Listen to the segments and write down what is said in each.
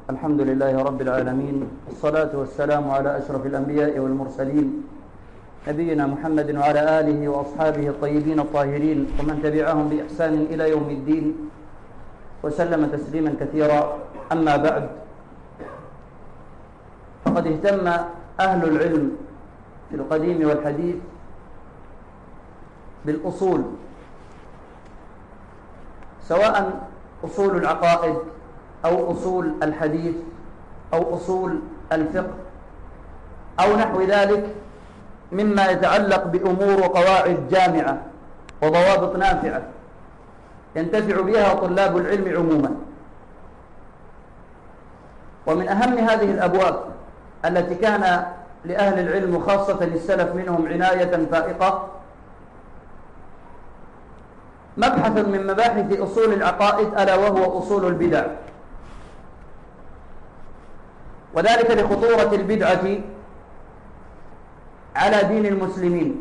الحمد لله رب العالمين، والصلاة والسلام على أشرف الأنبياء والمرسلين نبينا محمد وعلى آله وأصحابه الطيبين الطاهرين ومن تبعهم بإحسان إلى يوم الدين وسلم تسليما كثيرا. أما بعد، فقد اهتم أهل العلم في القديم والحديث بالأصول، سواء أصول العقائد أو أصول الحديث أو أصول الفقه أو نحو ذلك مما يتعلق بأمور وقواعد جامعة وضوابط نافعة ينتفع بها طلاب العلم عموما. ومن أهم هذه الأبواب التي كان لأهل العلم وخاصة السلف منهم عناية فائقة مبحث من مباحث أصول العقائد، ألا وهو أصول البدع، وذلك لخطورة البدعة على دين المسلمين،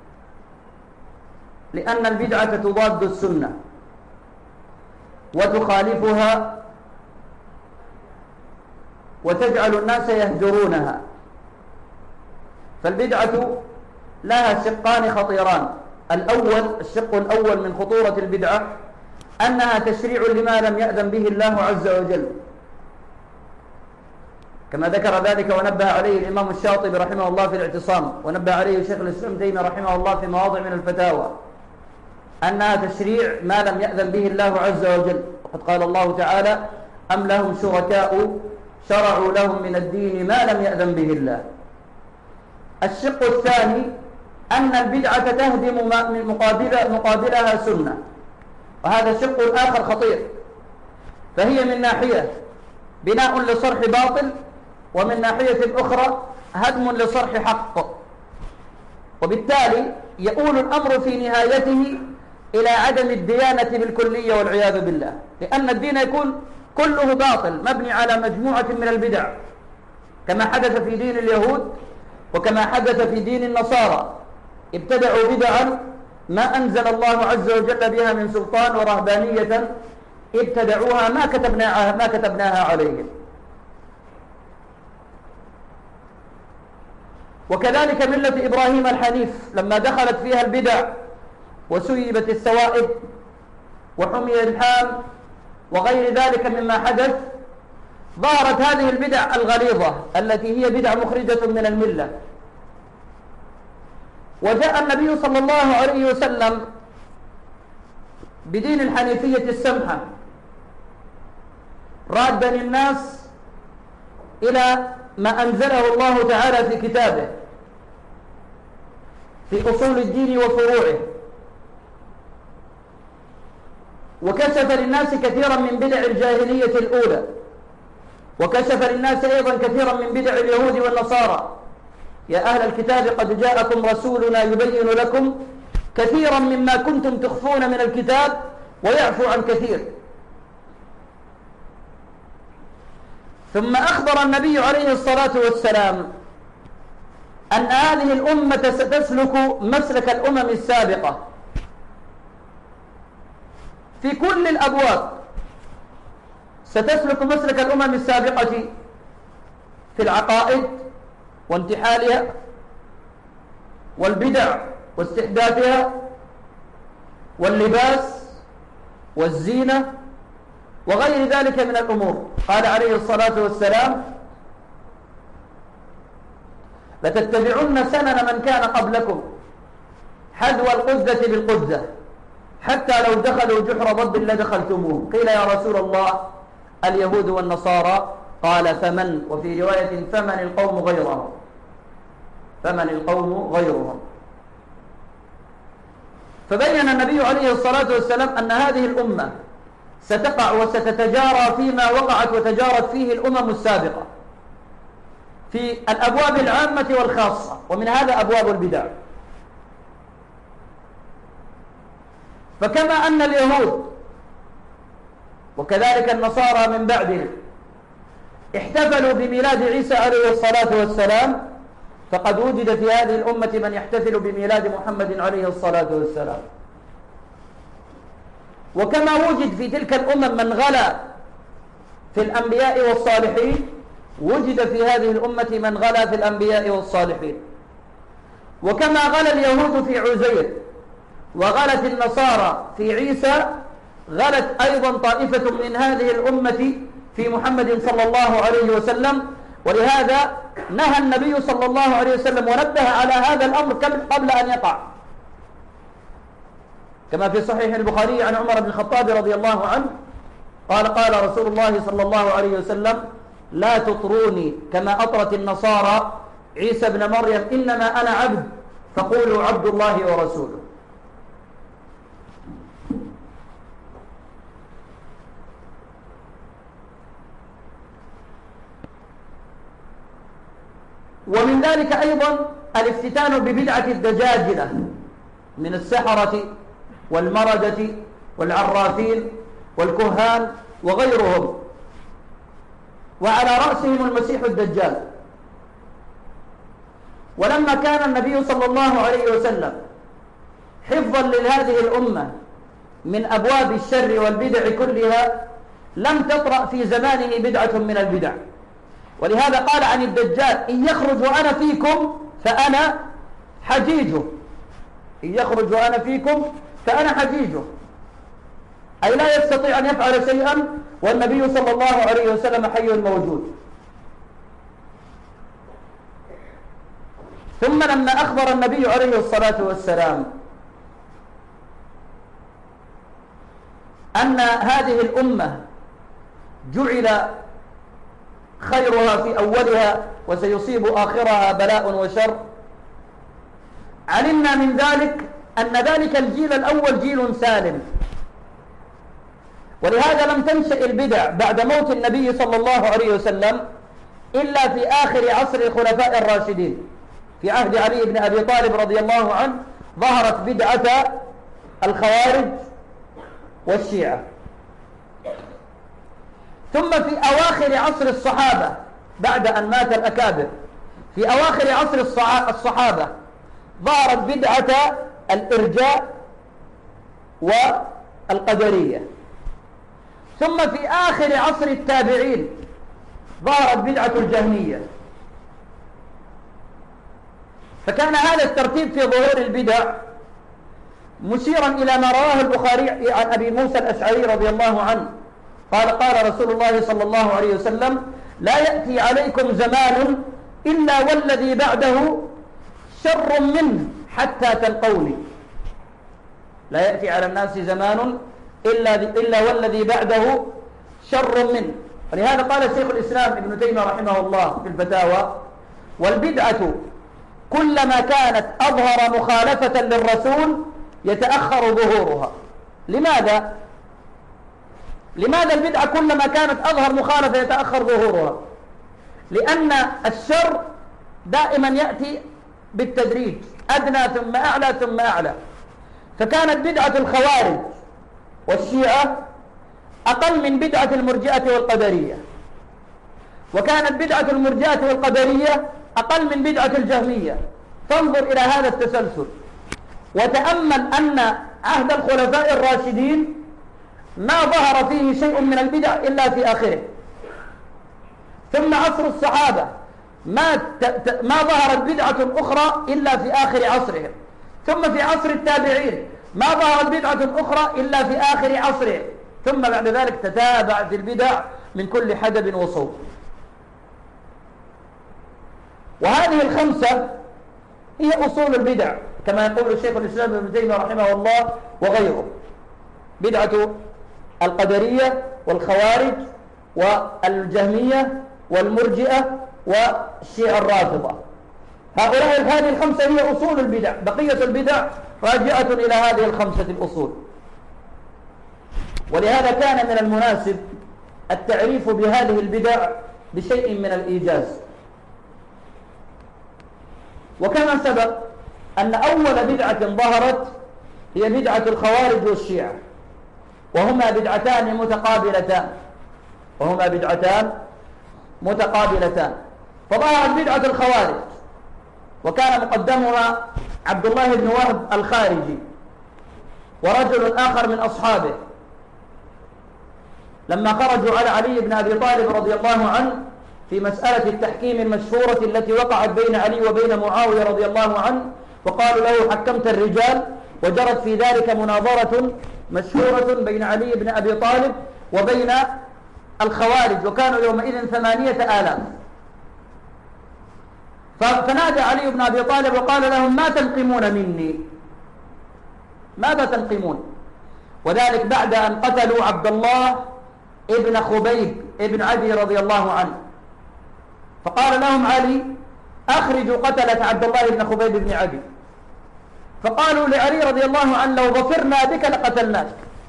لأن البدعة تضاد السنة وتخالفها وتجعل الناس يهجرونها. فالبدعة لها شقان خطيران. الشق الأول من خطورة البدعة أنها تشريع لما لم يأذن به الله عز وجل، كما ذكر ذلك ونبه عليه الإمام الشاطبي رحمه الله في الاعتصام، ونبه عليه شيخ الإسلام تيمية رحمه الله في مواضع من الفتاوى، أنها تشريع ما لم يأذن به الله عز وجل. وقد قال الله تعالى: أم لهم شركاء شرعوا لهم من الدين ما لم يأذن به الله. الشق الثاني أن البدعة تهدم من مقابلها سنة، وهذا شق آخر خطير. فهي من ناحية بناء لصرح باطل، ومن ناحية أخرى هدم لصرح حق، وبالتالي يؤول الأمر في نهايته إلى عدم الديانة بالكلية والعياذ بالله، لأن الدين يكون كله باطل مبني على مجموعة من البدع، كما حدث في دين اليهود وكما حدث في دين النصارى. ابتدعوا بدعا ما أنزل الله عز وجل بها من سلطان، ورهبانية ابتدعوها ما كتبناها عليهم. وكذلك ملة إبراهيم الحنيف لما دخلت فيها البدع وسيبت الثوائب وحمي الحام وغير ذلك مما حدث، ظهرت هذه البدع الغليظة التي هي بدع مخرجة من الملة. وجاء النبي صلى الله عليه وسلم بدين الحنيفية السمحة رادا الناس إلى ما أنزله الله تعالى في كتابه في أصول الدين وفروعه، وكشف للناس كثيرا من بدع الجاهلية الأولى، وكشف للناس أيضا كثيرا من بدع اليهود والنصارى. يا أهل الكتاب قد جاءكم رسولنا يبين لكم كثيرا مما كنتم تخفون من الكتاب ويعفو عن كثير. ثم أخبر النبي عليه الصلاة والسلام أن هذه الأمة ستسلك مسلك الأمم السابقة في كل الأبواب، ستسلك مسلك الأمم السابقة في العقائد وانتحالها والبدع واستحداثها واللباس والزينة وغير ذلك من الأمور. قال عليه الصلاة والسلام: لتتبعن سنن من كان قبلكم حذو القذة بالقذة حتى لو دخلوا جحر ضب لدخلتموه. قيل: يا رسول الله اليهود والنصارى؟ قال: فمن؟ وفي رواية: فمن القوم غيرهم، فمن القوم غيرهم. فبين النبي عليه الصلاة والسلام أن هذه الأمة ستقع وستتجارى فيما وقعت وتجارت فيه الأمم السابقة في الأبواب العامة والخاصة، ومن هذا أبواب البدع. فكما أن اليهود وكذلك النصارى من بعدهم احتفلوا بميلاد عيسى عليه الصلاة والسلام، فقد وجد في هذه الأمة من يحتفل بميلاد محمد عليه الصلاة والسلام. وكما وجد في تلك الأمم من غلا في الأنبياء والصالحين وجد في هذه الأمة من غلا في الأنبياء والصالحين. وكما غلا اليهود في عزير وغلت النصارى في عيسى، غلت أيضا طائفة من هذه الأمة في محمد صلى الله عليه وسلم. ولهذا نهى النبي صلى الله عليه وسلم ونبه على هذا الأمر قبل أن يقع، كما في صحيح البخاري عن عمر بن الخطاب رضي الله عنه قال رسول الله صلى الله عليه وسلم: لا تطروني كما أطرت النصارى عيسى بن مريم، إنما أنا عبد فقولوا عبد الله ورسوله. ومن ذلك أيضا الافتتان ببدعة الدجاجلة من السحرة والمردة والعرافين والكهان وغيرهم، وعلى رأسهم المسيح الدجال. ولما كان النبي صلى الله عليه وسلم حفظا لهذه الأمة من أبواب الشر والبدع كلها، لم تطرأ في زمانه بدعة من البدع. ولهذا قال عن الدجال: إن يخرج وأنا فيكم فأنا حجيجه. إن يخرج وأنا فيكم فأنا حجيجه، أي لا يستطيع أن يفعل شيئا والنبي صلى الله عليه وسلم حي موجود. ثم لما أخبر النبي عليه الصلاة والسلام أن هذه الأمة جعل خيرها في أولها وسيصيب آخرها بلاء وشر، علمنا من ذلك أن ذلك الجيل الأول جيل سالم. ولهذا لم تنشأ البدع بعد موت النبي صلى الله عليه وسلم إلا في آخر عصر الخلفاء الراشدين. في عهد علي بن أبي طالب رضي الله عنه ظهرت بدعة الخوارج والشيعة. ثم في أواخر عصر الصحابة بعد أن مات الأكابر، في أواخر عصر الصحابة ظهرت بدعة الإرجاء والقدرية. ثم في آخر عصر التابعين ظهرت بدعة الجهمية. فكان هذا الترتيب في ظهور البدع مشيرا إلى ما رواه البخاري عن أبي موسى الأشعري رضي الله عنه قال رسول الله صلى الله عليه وسلم: لا يأتي عليكم زمان إلا والذي بعده شر منه حتى تلقوني. لا يأتي على الناس زمان إلا والذي بعده شر منه. ولهذا قال شيخ الإسلام ابن تيمية رحمه الله في الفتاوى: والبدعة كلما كانت أظهر مخالفة للرسول يتأخر ظهورها. لماذا البدعة كلما كانت أظهر مخالفة يتأخر ظهورها؟ لأن الشر دائما يأتي بالتدريج، أدنى ثم أعلى ثم أعلى. فكانت بدعة الخوارج والشيعة أقل من بدعة المرجئة والقدرية، وكانت بدعة المرجئة والقدرية أقل من بدعة الجهمية. فانظر إلى هذا التسلسل وتأمل أن عهد الخلفاء الراشدين ما ظهر فيه شيء من البدع إلا في آخره. ثم عصر الصحابة ما ظهرت بدعة أخرى إلا في آخر عصرهم. ثم في عصر التابعين ما ظهرت بدعة أخرى إلا في آخر عصرهم. ثم بعد ذلك تتابعت البدع من كل حدب وصوب. وهذه الخمسة هي أصول البدع كما يقول الشيخ الإسلام ابن تيمية رحمه الله وغيره: بدعة القدرية والخوارج والجهمية والمرجئة والشيعة الرافضة. هذه الخمسة هي أصول البدع، بقية البدع راجعة إلى هذه الخمسة الأصول. ولهذا كان من المناسب التعريف بهذه البدع بشيء من الإيجاز. وكما سبق أن أول بدعة ظهرت هي بدعة الخوارج والشيعة، وهما بدعتان متقابلتان. فظهرت بدعة الخوارج وكان مقدمها عبد الله بن وهب الخارجي ورجل آخر من أصحابه. لما خرجوا على علي بن أبي طالب رضي الله عنه في مسألة التحكيم المشهورة التي وقعت بين علي وبين معاوية رضي الله عنه، وقالوا له حكمت الرجال، وجرت في ذلك مناظرة مشهورة بين علي بن أبي طالب وبين الخوارج، وكانوا يومئذ 8,000. فنادى علي بن أبي طالب وقال لهم ما تنقمون مني؟ ماذا تنقمون؟ وذلك بعد أن قتلوا عبد الله ابن خبيب ابن عدي رضي الله عنه. فقال لهم علي أخرجوا قتلة عبد الله بن خبيب بن عدي. فقالوا لعلي رضي الله عنه لو ظفرنا بك لقتلناك.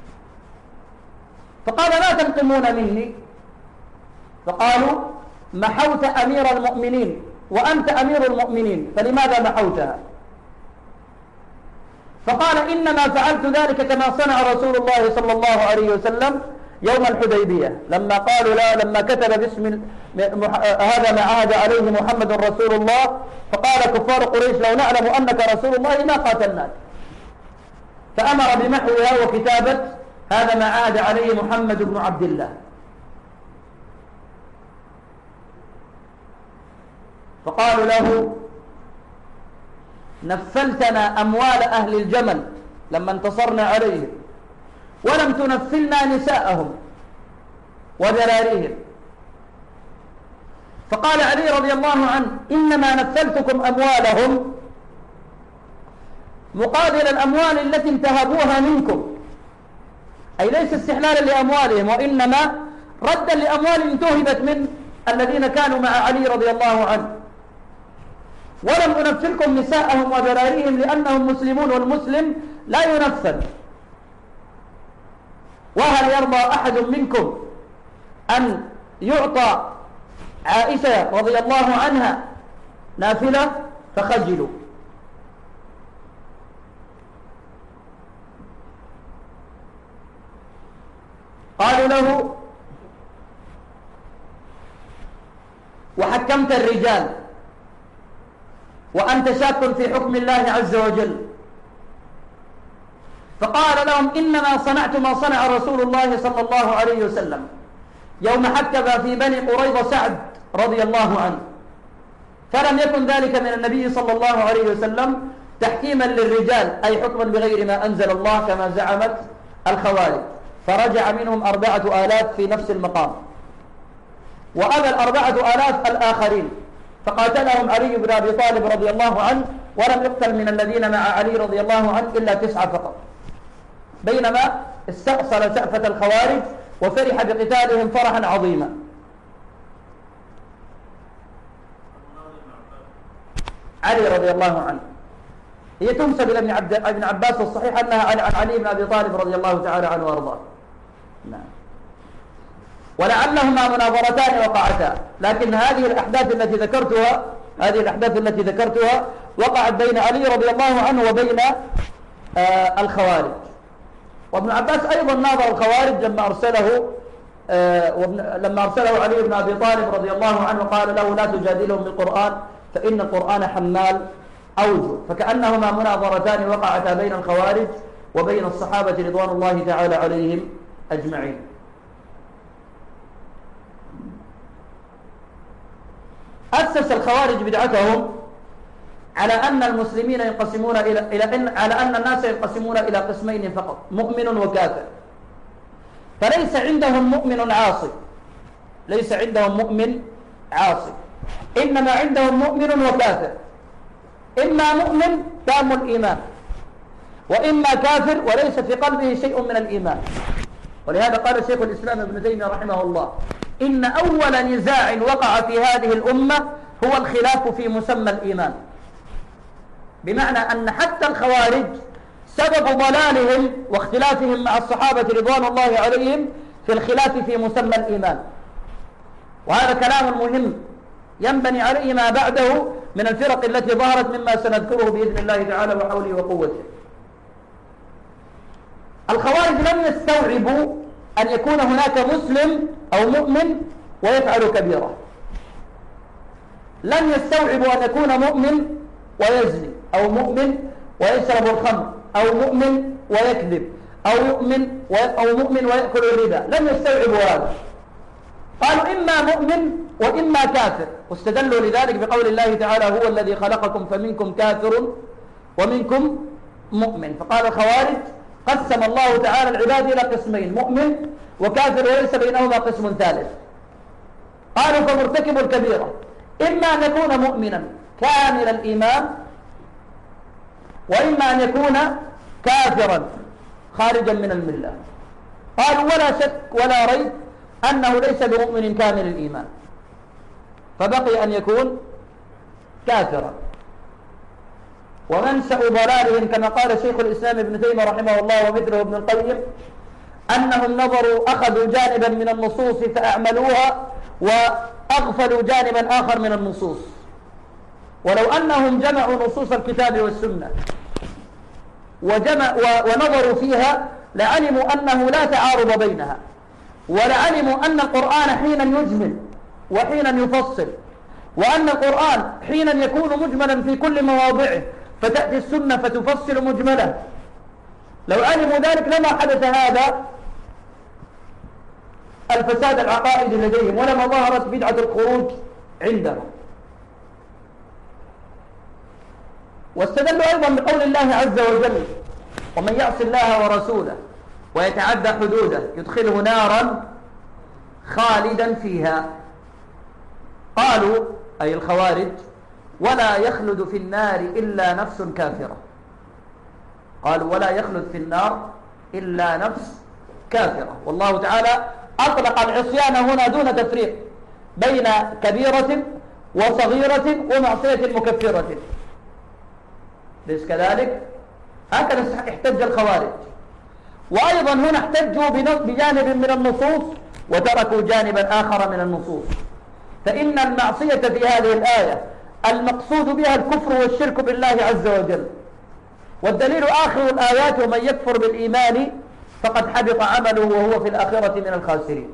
فقال لا تنقمون مني. فقالوا محوت أمير المؤمنين وأنت أمير المؤمنين، فلماذا محوتها؟ فقال إنما فعلت ذلك كما صنع رسول الله صلى الله عليه وسلم يوم الحديبية لما قالوا لا، لما كتب باسم هذا ما عهد عليه محمد رسول الله، فقال كفار قريش لو نعلم أنك رسول الله ما قاتلناك، فأمر بمحوها وكتابة هذا ما عهد عليه محمد بن عبد الله. فقالوا له نفلتنا أموال أهل الجمل لما انتصرنا عليهم، ولم تنفلنا نساءهم وذراريهم. فقال علي رضي الله عنه إنما نفلتكم أموالهم مقابل الأموال التي انتهبوها منكم، أي ليس استحلالا لأموالهم، وإنما ردا لأموال انتهبت من الذين كانوا مع علي رضي الله عنه. ولم أنفلكم نساءهم وذراريهم لأنهم مسلمون، والمسلم لا ينفل. وهل يرضى أحد منكم أن يعطى عائشة رضي الله عنها نافلة؟ فخجلوا. قالوا له وحكمت الرجال وأنت شاك في حكم الله عز وجل. فقال لهم إنما صنعت ما صنع رسول الله صلى الله عليه وسلم يوم حكم في بني قريظة سعد رضي الله عنه، فلم يكن ذلك من النبي صلى الله عليه وسلم تحكيما للرجال، أي حكما بغير ما أنزل الله كما زعمت الخوارج. فرجع منهم 4,000 في نفس المقام، وأبى 4,000 الآخرين، فقاتلهم علي بن أبي طالب رضي الله عنه، ولم يقتل من الذين مع علي رضي الله عنه إلا 9 فقط، بينما استأصل سأفة الخوارج وفرح بقتالهم فرحا عظيما. علي رضي الله عنه هي تنسب إلى ابن عباس، الصحيح أنها عن علي بن أبي طالب رضي الله تعالى عنه وأرضاه. نعم. ولعلهما مناظرتان وقعتا، لكن هذه الأحداث التي ذكرتها وقعت بين علي رضي الله عنه وبين الخوارج. وابن عباس أيضا ناظر الخوارج لما أرسله علي بن أبي طالب رضي الله عنه قال له لا تجادلهم بالقرآن فإن القرآن حمال أوجه، فكأنهما مناظرتان وقعتا بين الخوارج وبين الصحابة رضوان الله تعالى عليهم أجمعين. أسس الخوارج بدعتهم على أن المسلمين ينقسمون على أن الناس ينقسمون إلى قسمين فقط، مؤمن وكافر. فليس عندهم مؤمن عاصي، ليس عندهم مؤمن عاصي، إنما عندهم مؤمن وكافر، إما مؤمن تام الإيمان، وإما كافر وليس في قلبه شيء من الإيمان. ولهذا قال شيخ الإسلام ابن تيمية رحمه الله إن أول نزاع وقع في هذه الأمة هو الخلاف في مسمى الإيمان، بمعنى أن حتى الخوارج سبب ضلالهم واختلافهم مع الصحابة رضوان الله عليهم في الخلاف في مسمى الإيمان. وهذا كلام مهم ينبني عليه ما بعده من الفرق التي ظهرت مما سنذكره بإذن الله تعالى وحوله وقوته. الخوارج لم يستوعبوا أن يكون هناك مسلم أو مؤمن ويفعل كبيرة، لم يستوعبوا أن يكون مؤمن ويزني، أو مؤمن ويشرب الخمر، أو مؤمن ويكذب، أو مؤمن ويأكل الربا، لم يستوعبوا هذا، قالوا إما مؤمن وإما كافر، واستدلوا لذلك بقول الله تعالى هو الذي خلقكم فمنكم كافر ومنكم مؤمن. فقال الخوارج قسم الله تعالى العباد إلى قسمين، مؤمن وكافر وليس بينهما قسم ثالث. قالوا فمرتكب الكبيرة إما أن يكون مؤمنا كامل الإيمان، وإما أن يكون كافرا خارجا من الملة. قالوا ولا شك ولا ريب أنه ليس بمؤمن كامل الإيمان، فبقي أن يكون كافرا. ومنشأ ضلالهم كما قال شيخ الإسلام ابن تيمية رحمه الله ومثله ابن القيم أنهم أخذوا جانبا من النصوص فأعملوها وأغفلوا جانبا آخر من النصوص. ولو أنهم جمعوا نصوص الكتاب والسنة ونظروا فيها لعلموا أنه لا تعارض بينها، ولعلموا أن القرآن حينا يجمل وحينا يفصل، وأن القرآن حينا يكون مجملا في كل مواضعه فتأتي السنة فتفصل مجمله. لو علموا ذلك لما حدث هذا الفساد العقائدي لديهم، ولما ظهرت بدعة الخروج عندهم. واستدلوا أيضا بقول الله عز وجل ومن يعص الله ورسوله ويتعدى حدوده يدخله نارا خالدا فيها. قالوا أي الخوارج ولا يخلد في النار إلا نفس كافرة. قالوا ولا يخلد في النار إلا نفس كافرة. والله تعالى أطلق العصيان هنا دون تفريق بين كبيرة وصغيرة ومعصية مكفرة، ليس كذلك؟ هكذا احتج الخوارج. وأيضا هنا احتجوا بجانب من النصوص وتركوا جانبا آخر من النصوص. فإن المعصية في هذه الآية المقصود بها الكفر والشرك بالله عز وجل، والدليل آخر الآيات ومن يكفر بالإيمان فقد حبط عمله وهو في الآخرة من الخاسرين.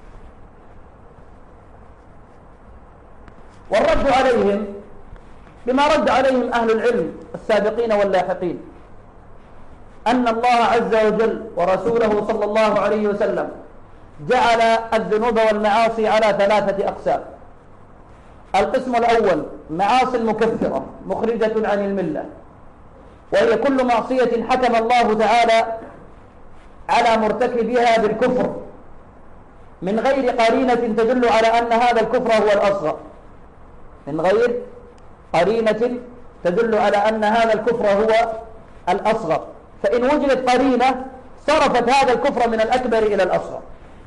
والرد عليهم بما رد عليهم أهل العلم السابقين واللاحقين، أن الله عز وجل ورسوله صلى الله عليه وسلم جعل الذنوب والمعاصي على 3 أقسام. القسم الأول معاصي مكفرة مخرجة عن الملة، وهي كل معصية حكم الله تعالى على مرتكبها بالكفر من غير قرينة تدل على أن هذا الكفر هو الأصغر، من غير قرينة تدل على أن هذا الكفر هو الأصغر. فإن وجدت قرينة صرفت هذا الكفر من الأكبر إلى الأصغر،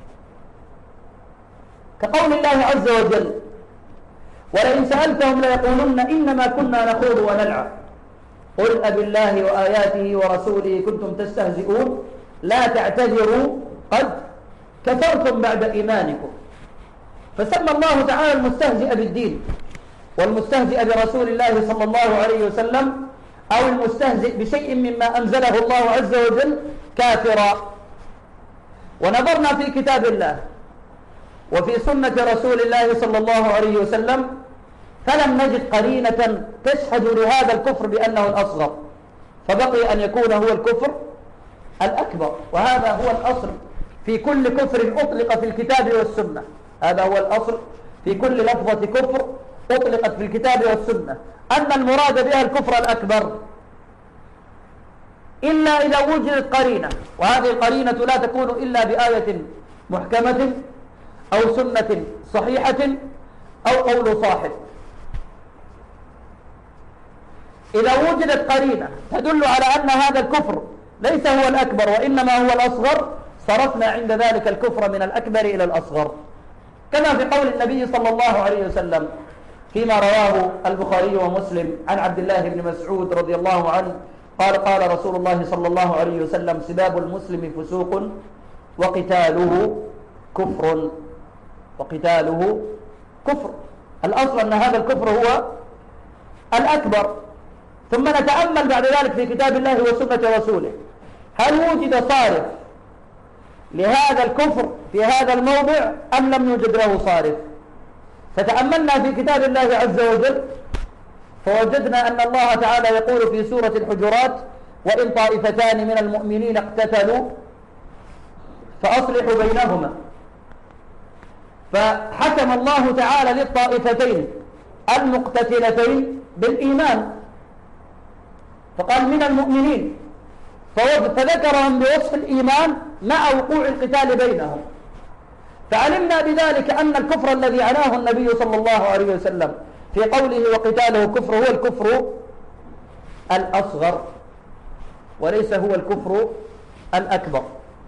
كقول الله عز وجل ولئن سألتهم ليقولن إنما كنا نخوض ونلعب قل أبالله وآياته ورسوله كنتم تستهزئون لا تعتذروا قد كفرتم بعد إيمانكم. فسمى الله تعالى المستهزئ بالدين والمستهزئ برسول الله صلى الله عليه وسلم أو المستهزئ بشيء مما أنزله الله عز وجل كافرا. ونظرنا في كتاب الله وفي سنة رسول الله صلى الله عليه وسلم فلم نجد قرينة تشهد لهذا الكفر بأنه الأصغر، فبقي أن يكون هو الكفر الأكبر. وهذا هو الأصل في كل كفر أطلق في الكتاب والسنة، هذا هو الأصل في كل لفظة كفر أطلقت في الكتاب والسنة، أن المراد بها الكفر الأكبر، إلا إذا وجدت قرينة، وهذه القرينة لا تكون إلا بآية محكمة أو سنة صحيحة أو قول صاحب. إذا وجدت قرينة تدل على أن هذا الكفر ليس هو الأكبر وإنما هو الأصغر صرفنا عند ذلك الكفر من الأكبر إلى الأصغر، كما في قول النبي صلى الله عليه وسلم فيما رواه البخاري ومسلم عن عبد الله بن مسعود رضي الله عنه قال قال رسول الله صلى الله عليه وسلم سباب المسلم فسوق وقتاله كفر، وقتاله كفر. الأصل أن هذا الكفر هو الأكبر. ثم نتأمل بعد ذلك في كتاب الله وسنة رسوله، هل وجد صارف لهذا الكفر في هذا الموضع أم لم يوجد له صارف؟ فتأملنا في كتاب الله عز وجل فوجدنا أن الله تعالى يقول في سورة الحجرات وإن طائفتان من المؤمنين اقتتلوا فأصلحوا بينهما. فحكم الله تعالى للطائفتين المقتتلتين بالإيمان، فقال من المؤمنين، فذكرهم بوصف الإيمان مع وقوع القتال بينهم. فعلمنا بذلك أن الكفر الذي عناه النبي صلى الله عليه وسلم في قوله وقتاله كفر هو الكفر الأصغر وليس هو الكفر الأكبر.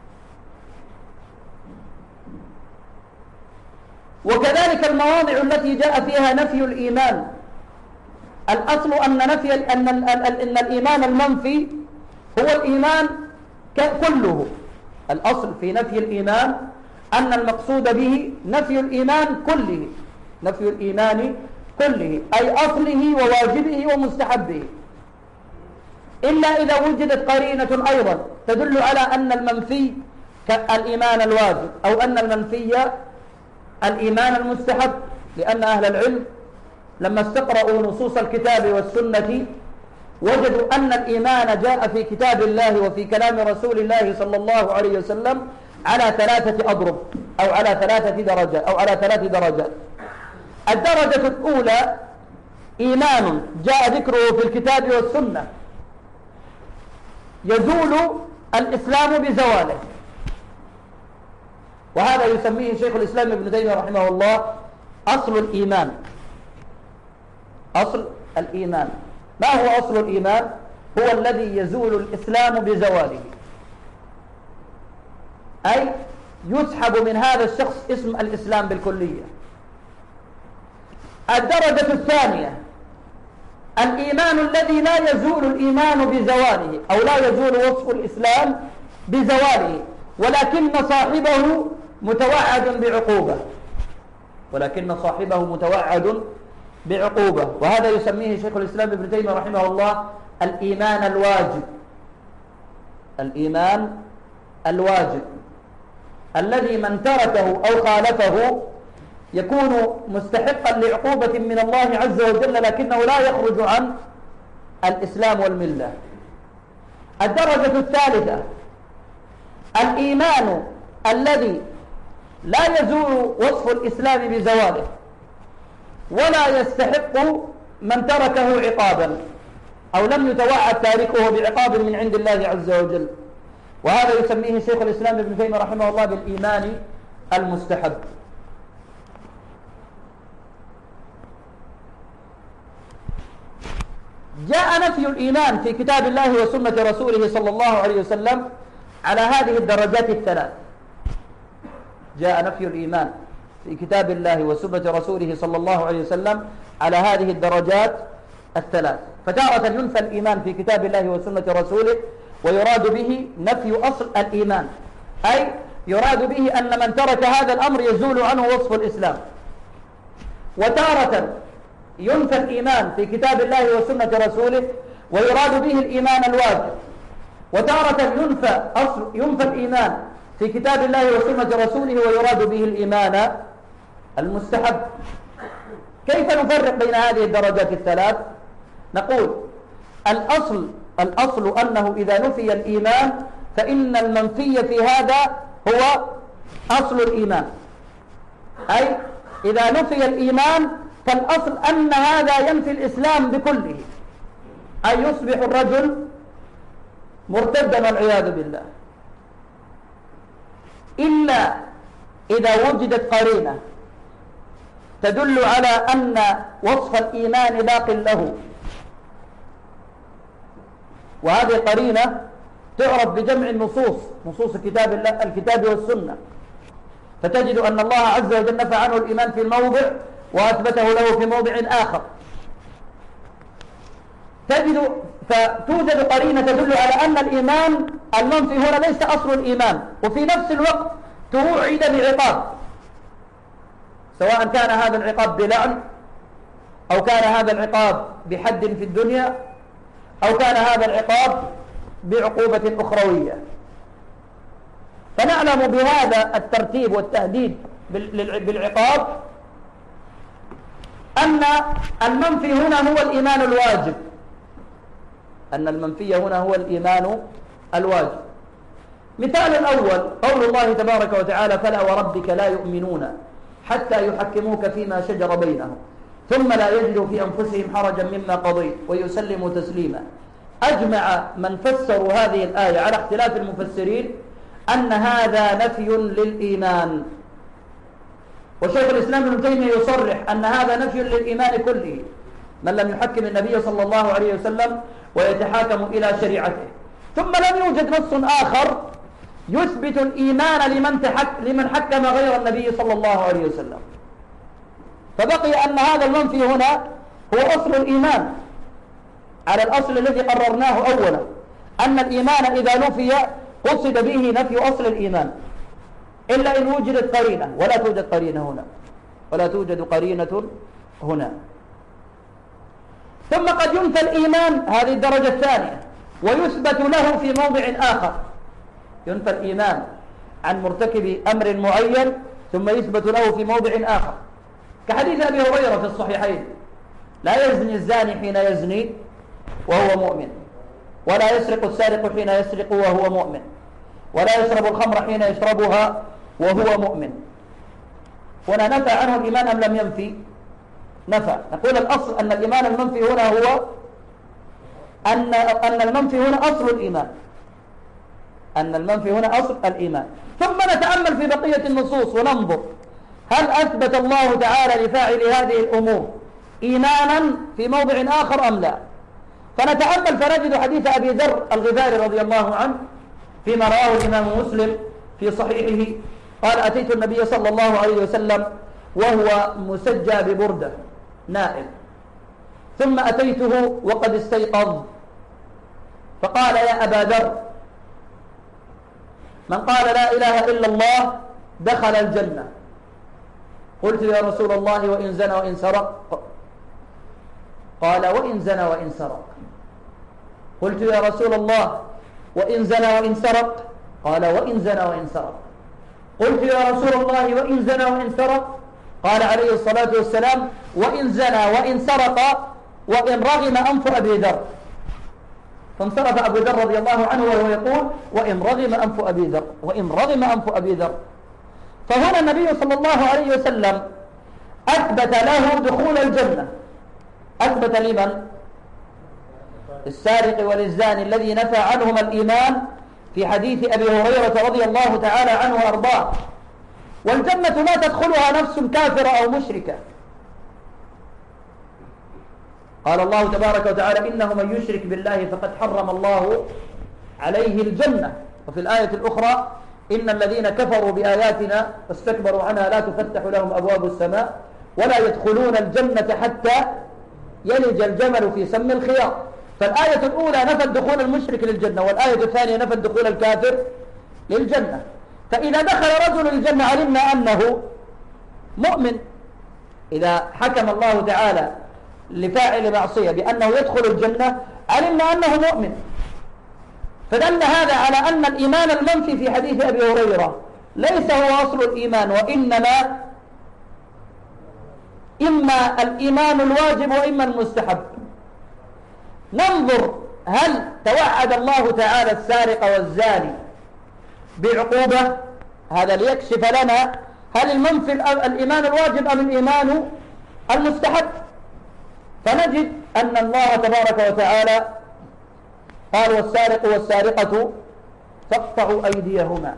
وكذلك المواضع التي جاء فيها نفي الإيمان، الأصل أن الإيمان المنفي هو الإيمان كله. الأصل في نفي الإيمان أن المقصود به نفي الإيمان كله، نفي الإيمان كله أي أصله وواجبه ومستحبه، إلا إذا وجدت قرينة أيضا تدل على أن المنفي كالإيمان الواجب أو أن المنفي الإيمان المستحب. لأن أهل العلم لما استقرأوا نصوص الكتاب والسنة وجدوا أن الإيمان جاء في كتاب الله وفي كلام رسول الله صلى الله عليه وسلم على 3 أضرب أو على 3 درجات أو على 3 درجات. الدرجة الأولى إيمان جاء ذكره في الكتاب والسنة يزول الإسلام بزواله، وهذا يسميه شيخ الإسلام ابن تيمية رحمه الله أصل الإيمان. أصل الإيمان ما هو أصل الإيمان؟ هو الذي يزول الإسلام بزواله، أي يسحب من هذا الشخص اسم الإسلام بالكلية. الدرجة الثانية الإيمان الذي لا يزول الإيمان بزواله أو لا يزول وصف الإسلام بزواله، ولكن صاحبه متوعد بعقوبة، ولكن صاحبه متوعد بعقوبة، وهذا يسميه شيخ الإسلام ابن تيمية رحمه الله الإيمان الواجب. الإيمان الواجب الذي من تركه أو خالفه يكون مستحقا لعقوبة من الله عز وجل، لكنه لا يخرج عن الإسلام والملة. الدرجة الثالثة الإيمان الذي لا يزول وصف الإسلام بزواله ولا يستحق من تركه عقابا أو لم يتوعد تاركه بعقاب من عند الله عز وجل، وهذا يسميه شيخ الإسلام ابن تيمية رحمه الله بالإيمان المستحب. جاء نفي الإيمان في كتاب الله وسنة رسوله صلى الله عليه وسلم على هذه الدرجات الثلاث. جاء نفي الإيمان في كتاب الله وسنة رسوله صلى الله عليه وسلم على هذه الدرجات الثلاث. فتارة ينفى الإيمان في كتاب الله وسنة رسوله ويراد به نفي أصل الإيمان، أي يراد به أن من ترك هذا الأمر يزول عنه وصف الإسلام. وتارة ينفى الإيمان في كتاب الله وسنة رسوله ويراد به الإيمان الواجب. وتارة ينفى الإيمان في كتاب الله وسنة رسوله ويراد به الإيمان المستحب. كيف نفرق بين هذه الدرجات الثلاث؟ نقول الأصل أنه إذا نفي الإيمان فإن المنفي في هذا هو أصل الإيمان، أي إذا نفي الإيمان فالأصل أن هذا ينفي الإسلام بكله، أي يصبح الرجل مرتدا والعياذ بالله، إلا إذا وجدت قرينة تدل على أن وصف الإيمان باق له، وهذه قرينة تعرف بجمع نصوص الكتاب والسنة، فتجد أن الله عز وجل نفى عنه الإيمان في موضع وأثبته له في موضع آخر. فتوجد قرينة تدل على أن الإيمان المنفي هنا ليس أصل الإيمان، وفي نفس الوقت توعد بعقاب، سواء كان هذا العقاب بلعن أو كان هذا العقاب بحد في الدنيا أو كان هذا العقاب بعقوبة أخروية. فنعلم بهذا الترتيب والتهديد بالعقاب أن المنفي هنا هو الإيمان الواجب، أن المنفي هنا هو الإيمان الواجب. مثال الأول قول الله تبارك وتعالى: فلا وربك لا يؤمنون حتى يحكموك فيما شجر بينهم ثم لا يجدوا في أنفسهم حرجا مما قضيت ويسلموا تسليما. أجمع من فسروا هذه الآية على اختلاف المفسرين أن هذا نفي للإيمان، وشيخ الإسلام ابن تيمية يصرح أن هذا نفي للإيمان كله، من لم يحكم النبي صلى الله عليه وسلم ويتحاكم إلى شريعته. ثم لم يوجد نص آخر يثبت الإيمان لمن حكم غير النبي صلى الله عليه وسلم، فبقي أن هذا المنفي هنا هو أصل الإيمان على الأصل الذي قررناه أولا، أن الإيمان إذا نفي قصد به نفي أصل الإيمان، إلا إن وجدت قرينة، ولا توجد قرينة هنا، ولا توجد قرينة هنا. ثم قد ينفى الإيمان، هذه الدرجة الثانية، ويثبت له في موضع آخر. ينفى الإيمان عن مرتكب أمر معين ثم يثبت له في موضع آخر، كحديث أبي هريرة في الصحيحين: لا يزني الزاني حين يزني وهو مؤمن، ولا يسرق السارق حين يسرق وهو مؤمن، ولا يشرب الخمر حين يشربها وهو مؤمن. هنا نفى عنه الإيمان أم لم ينفي؟ نفى. نقول الأصل أن الإيمان المنفي هنا هو أن المنفي هنا أصل الإيمان، أن المنفي هنا أصل الإيمان. ثم نتأمل في بقية النصوص وننظر هل أثبت الله تعالى لفاعل هذه الأمور إيمانا في موضع آخر أم لا. فنتأمل فنجد حديث أبي ذر الغفاري رضي الله عنه فيما رواه الإمام مسلم في صحيحه قال: أتيت النبي صلى الله عليه وسلم وهو مسجى ببردة نائم، ثم أتيته وقد استيقظ، فقال: يا أبا ذر، من قال لا إله إلا الله دخل الجنة. قلت: يا رسول الله وإن زنى وإن سرق؟ قال: وإن زنى وإن سرق. قلت: يا رسول الله وإن زنى وإن سرق؟ قال: وإن زنى وإن سرق. قلت: يا رسول الله وإن زنى وإن سرق؟ قال عليه الصلاة والسلام: وإن زنى وإن سرق وإن رغم أنف أبي ذر. فانصرف أبو ذر رضي الله عنه وهو يقول: وإن رغم أنف أبي ذر، وإن رغم أنف أبي ذر. فهنا النبي صلى الله عليه وسلم أثبت له دخول الجنة. أثبت لمن؟ السارق وللزاني الذي نفى عنهما الإيمان في حديث أبي هريرة رضي الله تعالى عنه وأرضاه. والجنة لا تدخلها نفس كافرة أو مشركة. قال الله تبارك وتعالى: إنه من يشرك بالله فقد حرم الله عليه الجنة. وفي الآية الأخرى: إن الذين كفروا بآياتنا واستكبروا عنها لا تفتح لهم أبواب السماء ولا يدخلون الجنة حتى يلج الجمل في سم الخياط. فالآية الأولى نفت دخول المشرك للجنة، والآية الثانية نفت دخول الكافر للجنة. فإذا دخل رجل الجنة علمنا أنه مؤمن. إذا حكم الله تعالى لفاعل معصية بأنه يدخل الجنة علمنا أنه مؤمن. فدل هذا على أن الإيمان المنفي في حديث أبي هريرة ليس هو أصل الإيمان، وإنما إما الإيمان الواجب وإما المستحب. ننظر هل توعد الله تعالى السارق والزاني بعقوبة، هذا ليكشف لنا هل المنفي الإيمان الواجب أم الإيمان المستحب. فنجد أن الله تبارك وتعالى قال: والسارق والسارقة فاقطعوا أيديهما،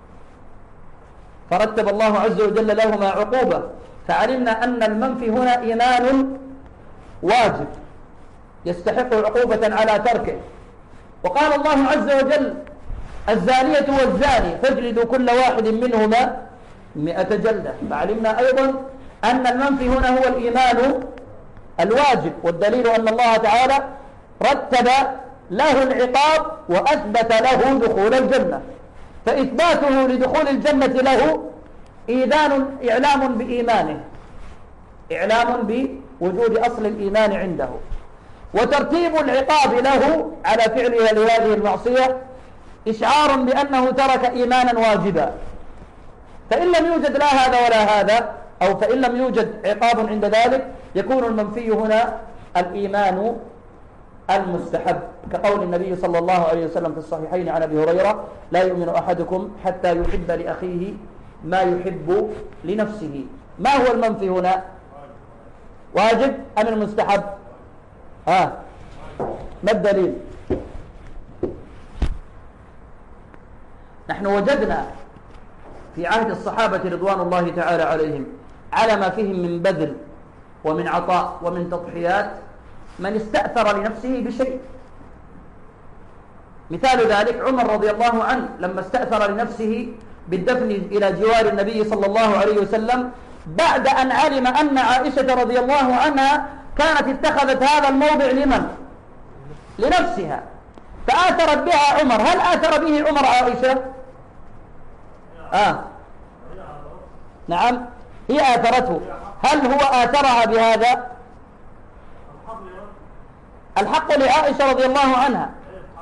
فرتب الله عز وجل لهما عقوبة. فعلمنا أن المنفي هنا إيمان واجب يستحق عقوبة على تركه. وقال الله عز وجل: الزانية والزاني فاجلدوا كل واحد منهما 100 جلدة. فعلمنا أيضا أن المنفي هنا هو الإيمان الواجب، والدليل أن الله تعالى رتب له العقاب وأثبت له دخول الجنة. فإثباته لدخول الجنة له إعلام بإيمانه، إعلام بوجود أصل الإيمان عنده، وترتيب العقاب له على فعله لهذه المعصية إشعار بأنه ترك إيمانا واجبا. فإن لم يوجد لا هذا ولا هذا، أو فإن لم يوجد عقاب عند ذلك، يكون المنفي هنا الإيمان المستحب، كقول النبي صلى الله عليه وسلم في الصحيحين عن أبي هريرة: لا يؤمن أحدكم حتى يحب لأخيه ما يحب لنفسه. ما هو المنفي هنا؟ واجب أم المستحب؟ ما الدليل؟ نحن وجدنا في عهد الصحابة رضوان الله تعالى عليهم على ما فيهم من بذل ومن عطاء ومن تضحيات من استأثر لنفسه بشيء. مثال ذلك عمر رضي الله عنه لما استأثر لنفسه بالدفن إلى جوار النبي صلى الله عليه وسلم بعد أن علم أن عائشة رضي الله عنها كانت اتخذت هذا الموضع لمن؟ لنفسها، فآثرت بها عمر. هل آثر به عمر عائشة؟ نعم، هي آثرته. هل هو آثرها بهذا؟ الحق لعائشة رضي الله عنها،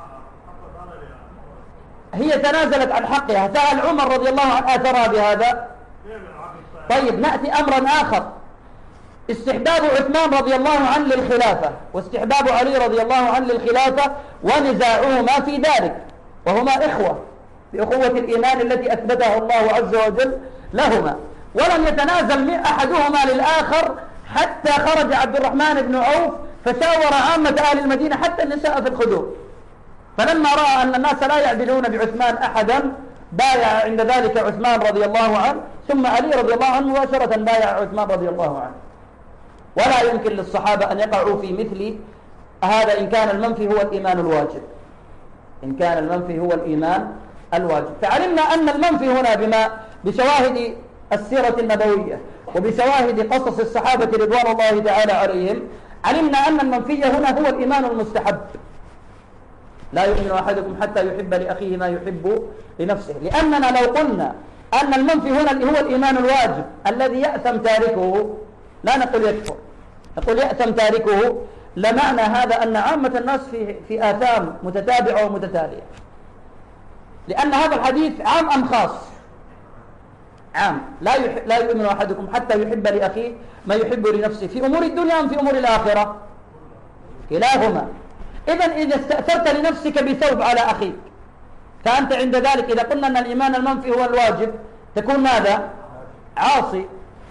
هي تنازلت عن حقها، فهل عمر رضي الله عنه آثرها بهذا؟ طيب، نأتي أمرا آخر: استحباب عثمان رضي الله عنه للخلافة واستحباب علي رضي الله عنه للخلافة، ونزاعهما في ذلك، وهما إخوة بأخوة الإيمان التي أثبتها الله عز وجل لهما، ولم يتنازل أحدهما للآخر حتى خرج عبد الرحمن بن عوف فشاور عامة أهل المدينة حتى النساء في الخدور، فلما رأى أن الناس لا يعدلون بعثمان أحدا بايع عند ذلك عثمان رضي الله عنه، ثم علي رضي الله عنه مباشرة بايع عثمان رضي الله عنه. ولا يمكن للصحابة أن يقعوا في مثل هذا إن كان المنفي هو الإيمان الواجب، إن كان المنفي هو الإيمان الواجب. فعلمنا أن المنفي هنا بشواهد السيرة النبوية وبشواهد قصص الصحابة رضوان الله تعالى عليهم، علمنا أن المنفي هنا هو الإيمان المستحب. لا يؤمن أحدكم حتى يحب لأخيه ما يحب لنفسه، لأننا لو قلنا أن المنفي هنا هو الإيمان الواجب الذي يأثم تاركه، لا نقول يكفر، نقول يأثم تاركه، لمعنى هذا أن عامة الناس في آثام متتابعة ومتتالية، لأن هذا الحديث عام أم خاص؟ عام. لا يؤمن أحدكم حتى يحب لأخيه ما يحب لنفسه، في أمور الدنيا أم في أمور الآخرة؟ كلاهما. إذن إذا استأثرت لنفسك بثوب على أخيك فأنت عند ذلك إذا قلنا أن الإيمان المنفي هو الواجب تكون ماذا؟ عاصي.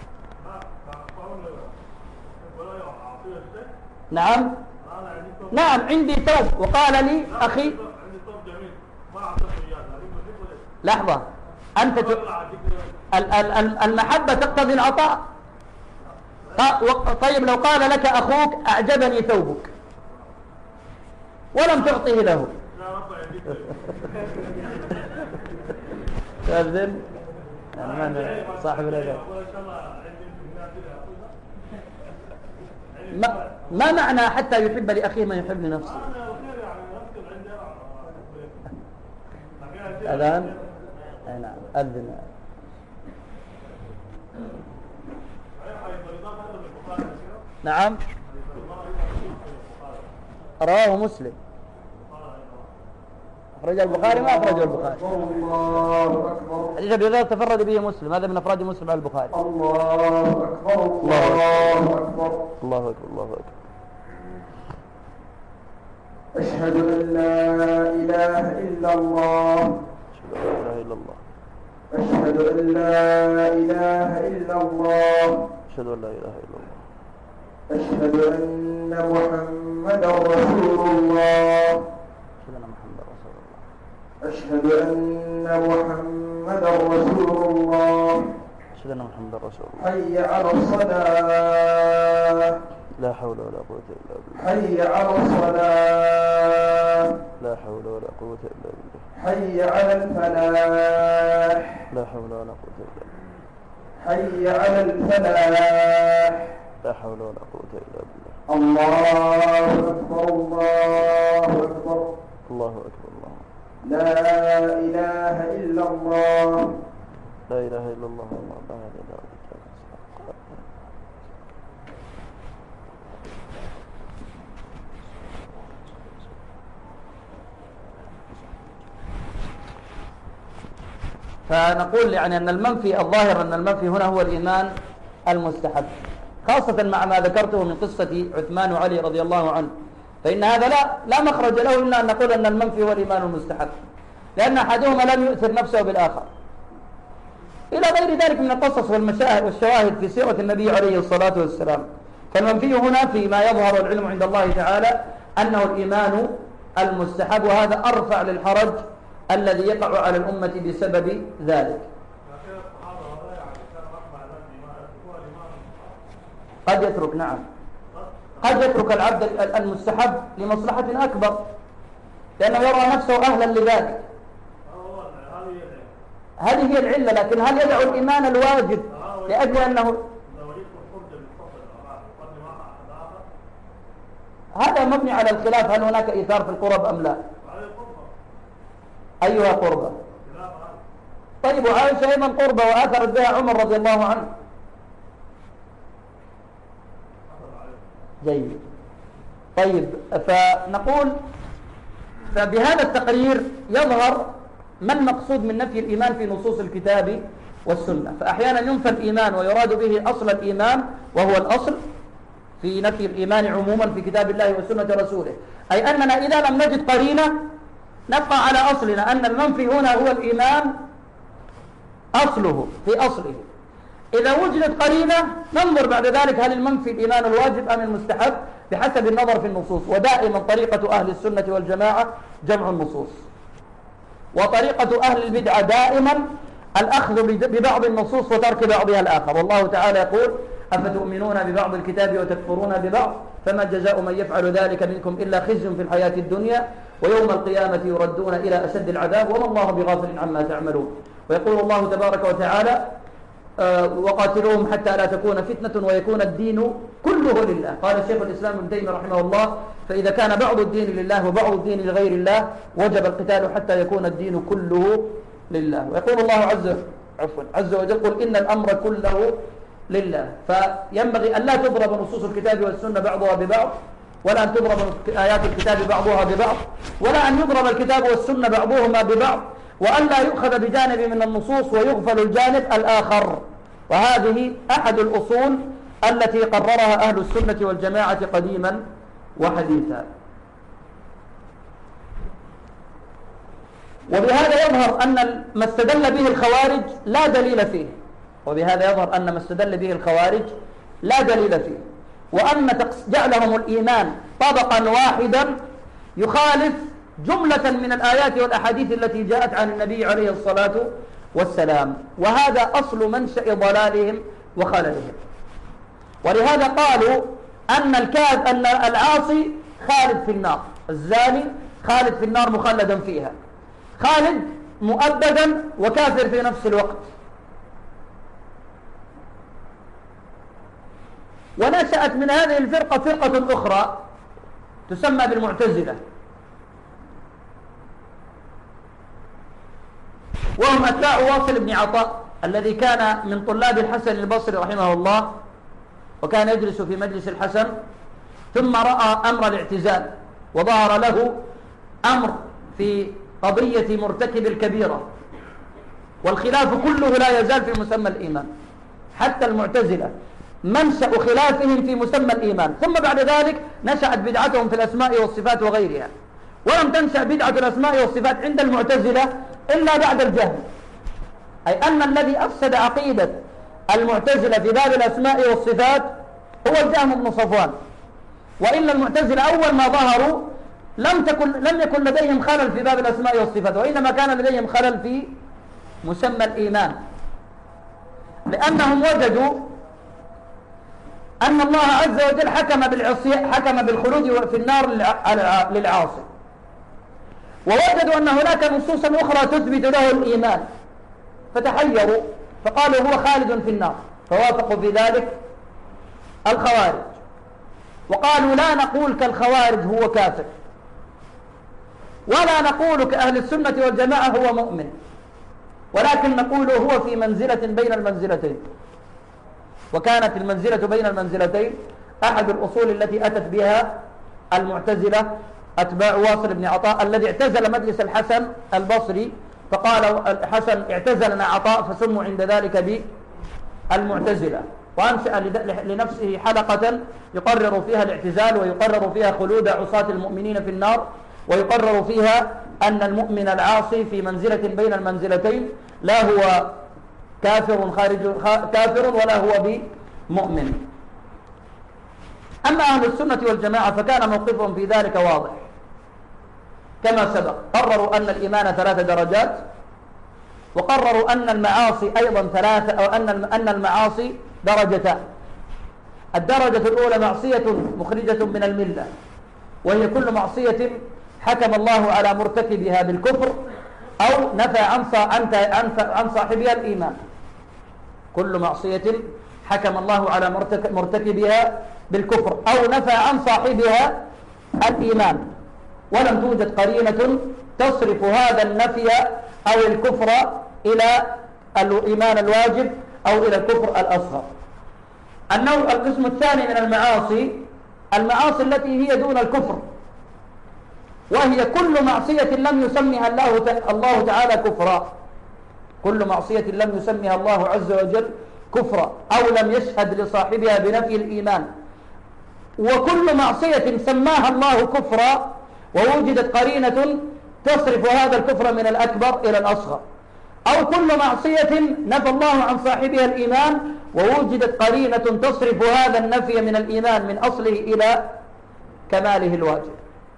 نعم عندي ثوب وقال لي أخي لحظة، أنت المحبة تقتضي العطاء. طيب لو قال لك أخوك أعجبني ثوبك ولم تعطيه له تأذن صاحب الأذان، ما معنى حتى يحب لأخيه ما يحب لنفسه؟ أذان؟ نعم أذن. نعم رواه مسلم. أخرج البخاري ما أخرجه البخاري. حديث أبي هريرة تفرد به مسلم، هذا من أفراد مسلم على البخاري. الله أكبر الله أكبر الله أكبر الله أكبر. أشهد أن لا إله إلا الله. أشهد أن لا إله إلا الله. أشهد أن لا إله إلا الله. أشهد أن محمدا رسول الله. أشهد أن محمدا رسول الله. أشهد أن محمدا رسول الله. حي على الصلاة. لا حول ولا قوة إلا بالله. حي على الصلاة. لا حول ولا قوة إلا بالله. حي على الفلاح. لا حول ولا قوة إلا بالله. حي على الفلاح. لا حول ولا قوة إلا بالله. الله أكبر الله أكبر الله أكبر الله. لا إله إلا الله. لا إله إلا الله وما بعد ذلك. فنقول يعني أن المنفي الظاهر أن المنفي هنا هو الإيمان المستحب، خاصة مع ما ذكرته من قصة عثمان وعلي رضي الله عنه فإن هذا لا مخرج له إلا أن نقول أن المنفي هو الإيمان المستحب، لأن أحدهما لم يؤثر نفسه بالآخر، إلى غير ذلك من القصص والشواهد في سيرة النبي عليه الصلاة والسلام. فالمنفي هنا فيما يظهر العلم عند الله تعالى أنه الإيمان المستحب، وهذا أرفع للحرج الذي يقع على الأمة بسبب ذلك. قد يترك، نعم، قد يترك العبد المستحب لمصلحة أكبر لأنه يرى نفسه أهلا لذلك. هذه هي العلة. لكن هل يدع الإيمان الواجب لأجل أنه هذا مبني على الخلاف، هل هناك إيثار في القرب أم لا؟ أيها قربة؟ طيب، وعائشة أيضا قربة وآثرت بها عمر رضي الله عنه. جيد. طيب، فنقول فبهذا التقرير يظهر ما المقصود من نفي الإيمان في نصوص الكتاب والسنة. فأحيانا ينفى الإيمان ويراد به أصل الإيمان وهو الأصل في نفي الإيمان عموما في كتاب الله وسنة رسوله، أي أننا إذا لم نجد قرينة نبقى على أصلنا أن المنفي هنا هو الإيمان أصله في أصله. إذا وجدت قرينة ننظر بعد ذلك هل المنفي الإيمان الواجب أم المستحب بحسب النظر في النصوص. ودائما طريقة أهل السنة والجماعة جمع النصوص، وطريقة أهل البدعة دائما الأخذ ببعض النصوص وترك بعضها الآخر. والله تعالى يقول: أفتؤمنون ببعض الكتاب وتكفرون ببعض فما جزاء من يفعل ذلك منكم إلا خزي في الحياة الدنيا ويوم القيامة يردون إلى أشد العذاب وما الله بغافل عما تعملون. ويقول الله تبارك وتعالى: وقاتلوهم حتى لا تكون فتنة ويكون الدين كله لله. قال شيخ الإسلام ابن تيمية رحمه الله: فإذا كان بعض الدين لله وبعض الدين لغير الله وجب القتال حتى يكون الدين كله لله. ويقول الله عز وجل: قل إن الأمر كله لله. فينبغي أن لا تضرب نصوص الكتاب والسنة بعضها ببعض، ولا أن تضرب آيات الكتاب بعضها ببعض، ولا أن يضرب الكتاب والسنة بعضهما ببعض، وأن لا يؤخذ بجانب من النصوص ويغفل الجانب الآخر. وهذه أحد الأصول التي قررها أهل السنة والجماعة قديما وحديثا. وبهذا يظهر أن ما استدل به الخوارج لا دليل فيه، وبهذا يظهر أن ما استدل به الخوارج لا دليل فيه، وأن جعلهم الإيمان طبقا واحدا يخالف جملة من الآيات والأحاديث التي جاءت عن النبي عليه الصلاة والسلام، وهذا أصل منشأ ضلالهم وخللهم. ولهذا قالوا أن العاصي خالد في النار، الزاني خالد في النار مخلدا فيها، خالد مؤبدا وكافر في نفس الوقت. ونشأت من هذه الفرقة فرقة أخرى تسمى بالمعتزلة، وهم أتباع واصل بن عطاء الذي كان من طلاب الحسن البصري رحمه الله، وكان يجلس في مجلس الحسن، ثم رأى أمر الاعتزال وظهر له أمر في قضية مرتكب الكبيرة، والخلاف كله لا يزال في مسمى الإيمان. حتى المعتزلة منشأ خلافهم في مسمى الإيمان، ثم بعد ذلك نشأت بدعتهم في الأسماء والصفات وغيرها. ولم تنشأ بدعة الأسماء والصفات عند المعتزلة إلا بعد الجهم، أي أن الذي أفسد عقيدة المعتزلة في باب الأسماء والصفات هو الجهم بن صفوان. وإلا المعتزلة أول ما ظهروا لم يكن لديهم خلل في باب الأسماء والصفات، وإنما كان لديهم خلل في مسمى الإيمان، لأنهم وجدوا أن الله عز وجل حكم بالخلود في النار للعاصي، ووجدوا أن هناك نصوصا أخرى تثبت له الإيمان، فتحيروا فقالوا هو خالد في النار، فوافقوا في ذلك الخوارج، وقالوا لا نقول كالخوارج هو كافر، ولا نقول كأهل السنة والجماعة هو مؤمن، ولكن نقول هو في منزلة بين المنزلتين. وكانت المنزلة بين المنزلتين أحد الأصول التي أتت بها المعتزلة أتباع واصل بن عطاء الذي اعتزل مجلس الحسن البصري، فقال الحسن: اعتزلنا عطاء، فسموا عند ذلك بالمعتزلة. وأنشأ لنفسه حلقة يقرر فيها الاعتزال ويقرر فيها خلود عصاة المؤمنين في النار، ويقرر فيها أن المؤمن العاصي في منزلة بين المنزلتين، لا هو كافر ولا هو بمؤمن. أما أهل السنة والجماعة فكان موقفهم في ذلك واضح كما سبق. قرروا أن الإيمان 3 درجات، وقرروا أن المعاصي أيضا 3، أو أن المعاصي درجتان. الدرجة الأولى معصية مخرجة من الملة، وهي كل معصية حكم الله على مرتكبها بالكفر أو نفى عن صاحبها الإيمان. كل معصية حكم الله على مرتكبها بالكفر أو نفى عن صاحبها الإيمان، ولم توجد قرينة تصرف هذا النفي أو الكفر إلى الإيمان الواجب أو إلى الكفر الأصغر. القسم الثاني من المعاصي التي هي دون الكفر، وهي كل معصية لم يسمها الله تعالى كفرا، كل معصية لم يسمها الله عز وجل كفرا أو لم يشهد لصاحبها بنفي الإيمان، وكل معصية سماها الله كفرا ووجدت قرينة تصرف هذا الكفر من الأكبر إلى الأصغر، أو كل معصية نفى الله عن صاحبها الإيمان ووجدت قرينة تصرف هذا النفي من الإيمان من أصله إلى كماله الواجب.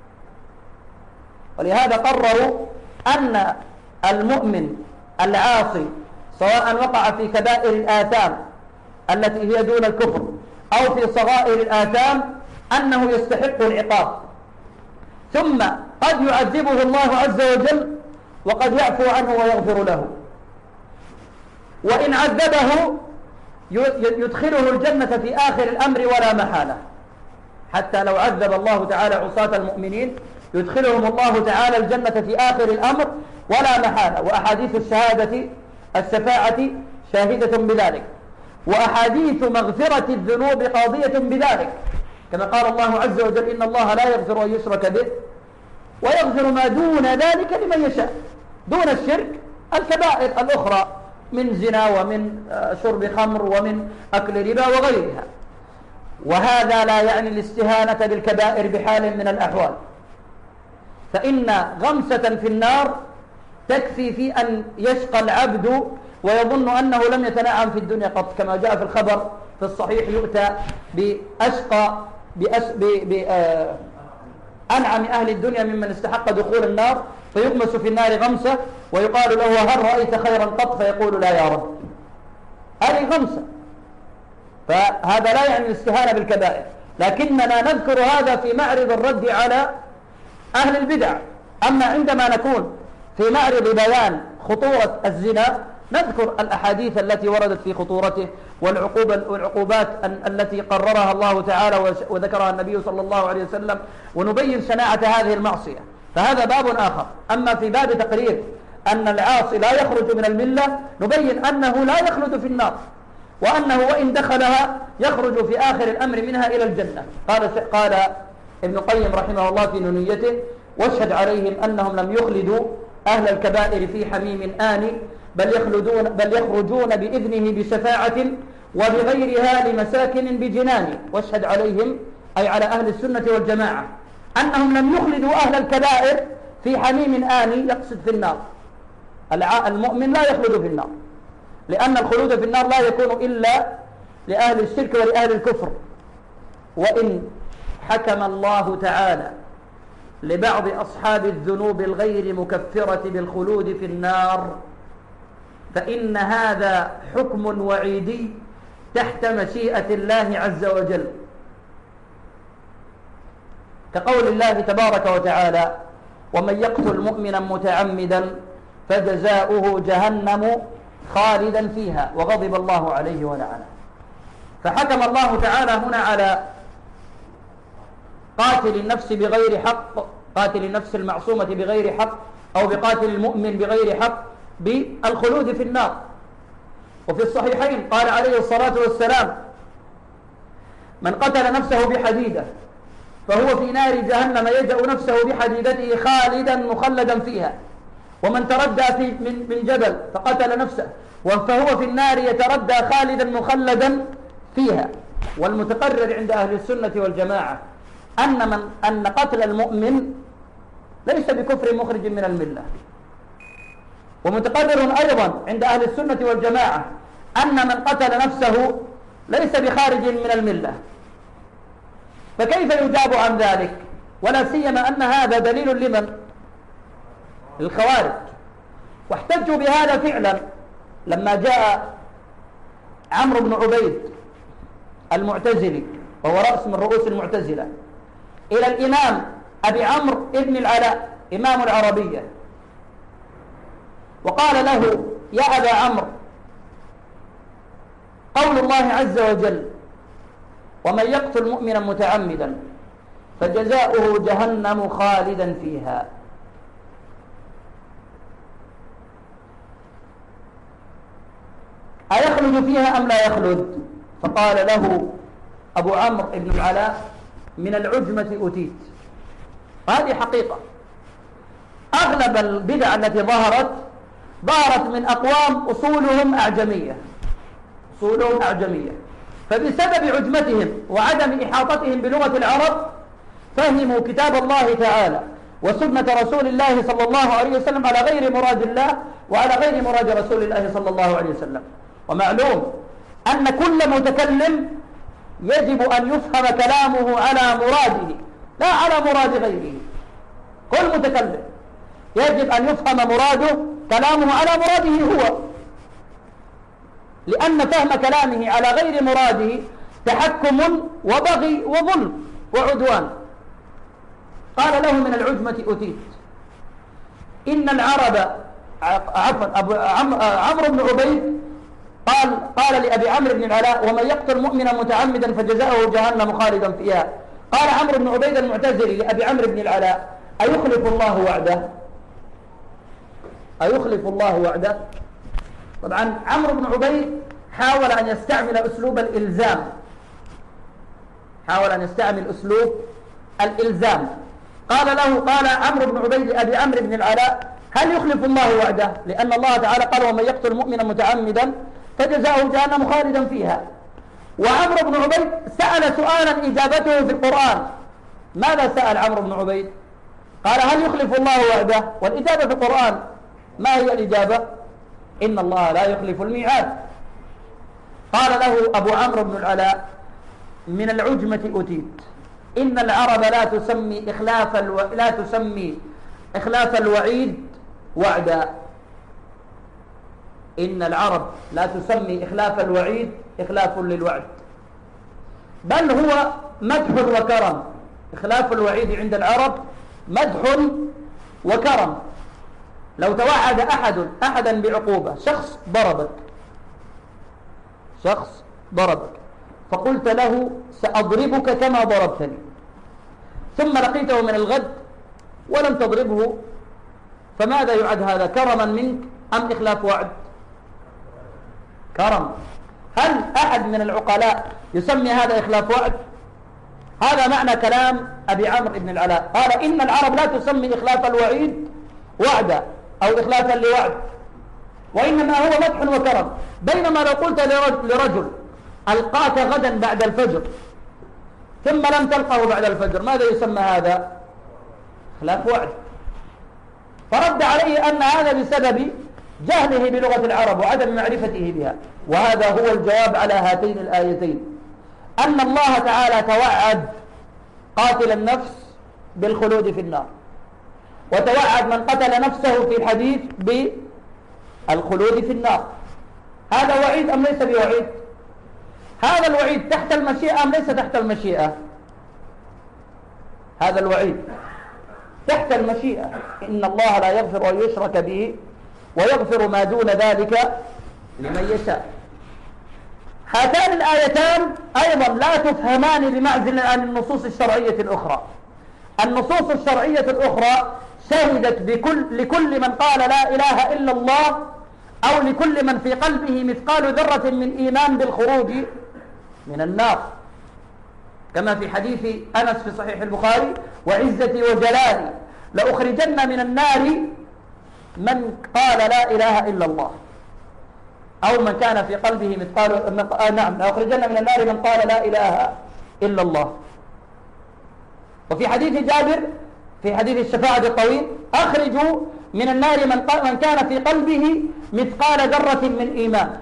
ولهذا قرروا أن المؤمن العاصي سواء وقع في كبائر الآثام التي هي دون الكفر أو في صغائر الآثام أنه يستحق العقاب، ثم قد يعذبه الله عز وجل وقد يعفو عنه ويغفر له، وإن عذبه يدخله الجنة في آخر الأمر ولا محالة. حتى لو عذب الله تعالى عصاة المؤمنين يدخلهم الله تعالى الجنة في آخر الأمر ولا محالة. وأحاديث الشفاعة شاهدة بذلك، وأحاديث مغفرة الذنوب قاضية بذلك، كما قال الله عز وجل إن الله لا يغفر أن يشرك به ويغفر ما دون ذلك لمن يشاء. دون الشرك الكبائر الأخرى من زنا ومن شرب خمر ومن أكل ربا وغيرها. وهذا لا يعني الاستهانة بالكبائر بحال من الأحوال، فإن غمسة في النار تكفي في أن يشقى العبد ويظن أنه لم يتنعم في الدنيا قط، كما جاء في الخبر في الصحيح يؤتى بأنعم أهل الدنيا ممن استحق دخول النار فيغمس في النار غمسة ويقال له هل رأيت خيرا قط؟ فيقول لا يا رب. هذه غمسة. فهذا لا يعني الاستهانة بالكبائر، لكننا نذكر هذا في معرض الرد على أهل البدع. أما عندما نكون في معرض بيان خطورة الزنا نذكر الأحاديث التي وردت في خطورته والعقوبات التي قررها الله تعالى وذكرها النبي صلى الله عليه وسلم، ونبين شناعة هذه المعصية، فهذا باب آخر. أما في باب تقرير أن العاصي لا يخرج من الملة نبين أنه لا يخلد في النار، وأنه وإن دخلها يخرج في آخر الأمر منها إلى الجنة. قال ابن القيم رحمه الله في نونيته واشهد عليهم أنهم لم يخلدوا أهل الكبائر في حميم آني بل يخرجون بإذنه بشفاعة وبغيرها لمساكن بجنان. واشهد عليهم أي على أهل السنة والجماعة أنهم لم يخلدوا أهل الكبائر في حميم آني، يقصد في النار. المؤمن لا يخلد في النار، لأن الخلود في النار لا يكون إلا لأهل الشرك ولأهل الكفر. وإن حكم الله تعالى لبعض أصحاب الذنوب الغير مكفرة بالخلود في النار فإن هذا حكم وعيدي تحت مشيئة الله عز وجل، كقول الله تبارك وتعالى ومن يقتل مؤمنا متعمدا فجزاؤه جهنم خالدا فيها وغضب الله عليه ولعنه. فحكم الله تعالى هنا على قاتل النفس بغير حق، قاتل النفس المعصومة بغير حق أو بقاتل المؤمن بغير حق بالخلود في النار. وفي الصحيحين قال عليه الصلاة والسلام من قتل نفسه بحديدة فهو في نار جهنم يجأ نفسه بحديدته خالدا مخلدا فيها، ومن تردى من جبل فقتل نفسه فهو في النار يتردى خالدا مخلدا فيها والمتقرر عند أهل السنة والجماعة أن قتل المؤمن ليس بكفر مخرج من الملة، ومتقرر أيضا عند أهل السنة والجماعة أن من قتل نفسه ليس بخارج من الملة. فكيف يجاب عن ذلك؟ ولا سيما أن هذا دليل لمن؟ الخوارج. واحتجوا بهذا فعلا لما جاء عمرو بن عبيد المعتزلي، وهو رأس من رؤوس المعتزلة، إلى الإمام أبي عمرو ابن العلاء إمام العربية، وقال له: يا أبا عمرو، قول الله عز وجل: ومن يقتل مؤمنا متعمدا فجزاؤه جهنم خالدا فيها، أيخلد فيها أم لا يخلد؟ فقال له أبو عمرو بن العلاء: من العجمة أتيت. وهذه حقيقة. أغلب البدع التي ظهرت من أقوام أصولهم أعجمية، فبسبب عجمتهم وعدم إحاطتهم بلغة العرب فهموا كتاب الله تعالى وسنة رسول الله صلى الله عليه وسلم على غير مراد الله وعلى غير مراد رسول الله صلى الله عليه وسلم. ومعلوم أن كل متكلم يجب أن يفهم كلامه على مراده لا على مراد غيره. كل متكلم يجب أن يفهم مراده كلامه على مراده هو، لأن فهم كلامه على غير مراده تحكم وبغي وظلم وعدوان. قال له: من العجمة أتيت. إن العرب عمرو بن عبيد قال لأبي عمرو بن العلاء: ومن يقتل مؤمنا متعمدا فجزاؤه جهنم خالدا فيها. قال عمرو بن عبيد المعتزلي لأبي عمرو بن العلاء: أيخلف الله وعده؟ أيخلف الله وعده؟ طبعا عمرو بن عبيد حاول أن يستعمل أسلوب الإلزام، قال عمرو بن عبيد لأبي عمرو بن العلاء: هل يخلف الله وعده؟ لأن الله تعالى قال: ومن يقتل مؤمنا متعمدا فجزاؤه جهنم خالدا فيها. وعمرو بن عبيد سأل سؤالا إجابته في القرآن. ماذا سأل عمرو بن عبيد؟ قال: هل يخلف الله وعده؟ والإجابة في القرآن ما هي الإجابة؟ إن الله لا يخلف الميعاد. قال له أبو عمرو بن العلاء: من العجمة أتيت. إن العرب لا تسمي إخلاف الوعيد وعدا. إن العرب لا تسمي إخلاف الوعيد إخلاف للوعد، بل هو مدح وكرم. إخلاف الوعيد عند العرب مدح وكرم. لو توعد أحدا بعقوبة، شخص ضربك فقلت له: سأضربك كما ضربتني، ثم لقيته من الغد ولم تضربه، فماذا يعد هذا؟ كرما منك أم إخلاف وعد؟ كرم. هل أحد من العقلاء يسمي هذا إخلاف وعد؟ هذا معنى كلام أبي عمرو بن العلاء. قال: إن العرب لا تسمي إخلاف الوعيد وعدا أو إخلافا لوعد، وإنما هو مدح وكرم. بينما لو قلت لرجل: ألقاك غدا بعد الفجر، ثم لم تلقه بعد الفجر، ماذا يسمى هذا؟ إخلاف وعد. فرد عليه أن هذا بسبب جهله بلغة العرب وعدم معرفته بها. وهذا هو الجواب على هاتين الآيتين، أن الله تعالى توعد قاتل النفس بالخلود في النار، وتوعد من قتل نفسه في الحديث بالخلود في النار. هذا وعيد أم ليس بوعيد؟ هذا الوعيد تحت المشيئة أم ليس تحت المشيئة؟ هذا الوعيد تحت المشيئة. إن الله لا يغفر أن يشرك به ويغفر ما دون ذلك لمن يشاء. هاتان الآيتان أيضا لا تفهمان بمعزل عن النصوص الشرعية الأخرى. النصوص الشرعية الأخرى شهدت لكل من قال لا إله إلا الله، أو لكل من في قلبه مثقال ذرة من إيمان بالخروج من النار، كما في حديث أنس في صحيح البخاري: وعزتي وجلالي لأخرجن من النار من قال لا إله إلا الله. أو من كان في قلبه مثقال نعم لأخرجن من النار من قال لا إله إلا الله. وفي حديث جابر في حديث الشفاعة الطويل أخرجوا من النار من كان في قلبه مثقال ذرة من إيمان.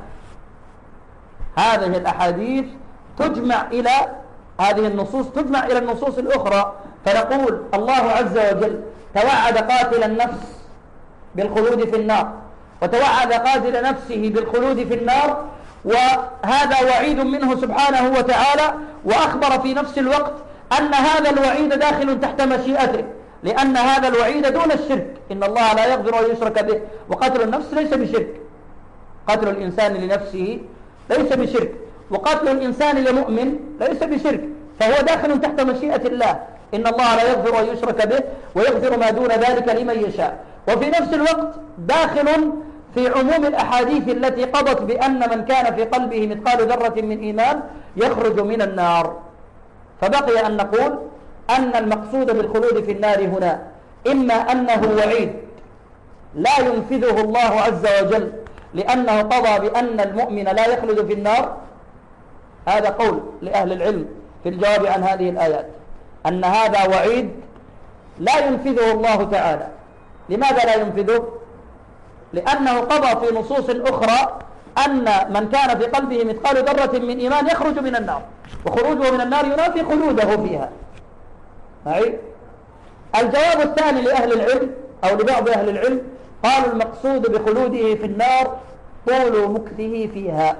هذه الأحاديث تجمع إلى هذه النصوص تجمع إلى النصوص الأخرى، فنقول الله عز وجل توعد قاتل النفس بالخلود في النار، وتوعد قاتل نفسه بالخلود في النار، وهذا وعيد منه سبحانه وتعالى، وأخبر في نفس الوقت أن هذا الوعيد داخل تحت مشيئته، لأن هذا الوعيد دون الشرك، إن الله لا يغفر أن يشرك به، وقتل النفس ليس بشرك، قتل الإنسان لنفسه ليس بشرك، وقتل الإنسان لمؤمن ليس بشرك، فهو داخل تحت مشيئة الله، إن الله لا يغفر أن يشرك به ويغفر ما دون ذلك لمن يشاء. وفي نفس الوقت داخل في عموم الأحاديث التي قضت بأن من كان في قلبه مثقال ذرة من إيمان يخرج من النار. فبقي أن نقول أن المقصود بالخلود في النار هنا إما أنه وعيد لا ينفذه الله عز وجل لأنه قضى بأن المؤمن لا يخلد في النار، هذا قول لأهل العلم في الجواب عن هذه الآيات، أن هذا وعيد لا ينفذه الله تعالى. لماذا لا ينفذه؟ لأنه قضى في نصوص أخرى أن من كان في قلبه مثقال ذرة من إيمان يخرج من النار، وخروجه من النار ينافي خلوده فيها. معي؟ الجواب الثاني لأهل العلم أو لبعض أهل العلم قالوا المقصود بخلوده في النار طول مكثه فيها،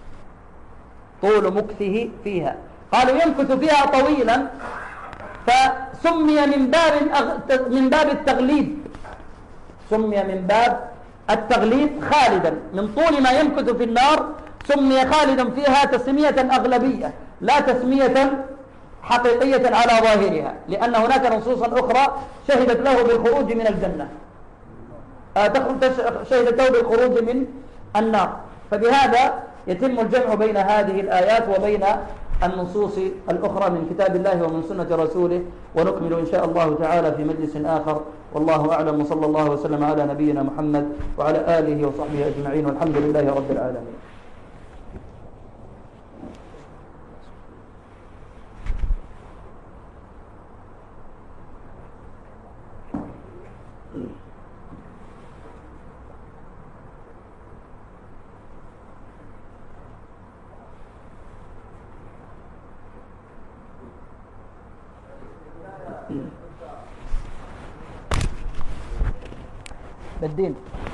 طول مكثه فيها، قالوا يمكث فيها طويلا فسمي من باب التغليب، سمي من باب التغليب خالدا، من طول ما يمكث في النار سمي خالدا فيها تسمية أغلبية لا تسمية حقيقية على ظاهرها، لأن هناك نصوصا أخرى شهدت له بالخروج من الجنة، شهدت له بالخروج من النار. فبهذا يتم الجمع بين هذه الآيات وبين النصوص الأخرى من كتاب الله ومن سنة رسوله، ونكمل إن شاء الله تعالى في مجلس آخر، والله أعلم، وصلى الله وسلم على نبينا محمد وعلى آله وصحبه أجمعين، والحمد لله رب العالمين. بالدين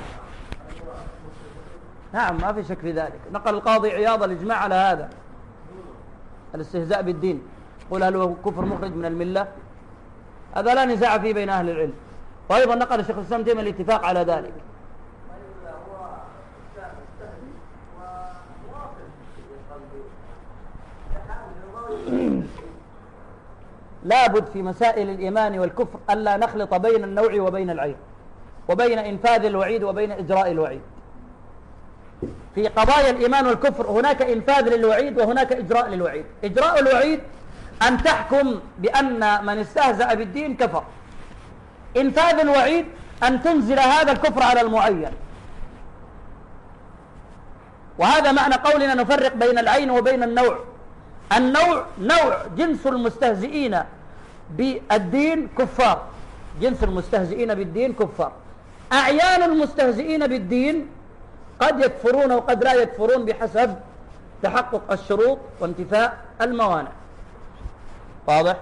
نعم ما في شك في ذلك. نقل القاضي عياض الإجماع على هذا، الاستهزاء بالدين، قل هل هو كفر مخرج من الملة، هذا لا نزاع فيه بين أهل العلم. وأيضا نقل الشيخ الإسلام تيمية الاتفاق على ذلك. لابد في مسائل الإيمان والكفر ألا نخلط بين النوع وبين العين، وبين إنفاذ الوعيد وبين إجراء الوعيد. في قضايا الإيمان والكفر هناك إنفاذ للوعيد وهناك إجراء للوعيد. إجراء الوعيد أن تحكم بأن من استهزأ بالدين كفر، إنفاذ الوعيد أن تنزل هذا الكفر على المعين. وهذا معنى قولنا نفرق بين العين وبين النوع. النوع نوع جنس المستهزئين بالدين كفار، جنس المستهزئين بالدين كفار. أعيان المستهزئين بالدين قد يكفرون وقد لا يكفرون بحسب تحقق الشروط وانتفاء الموانع. واضح؟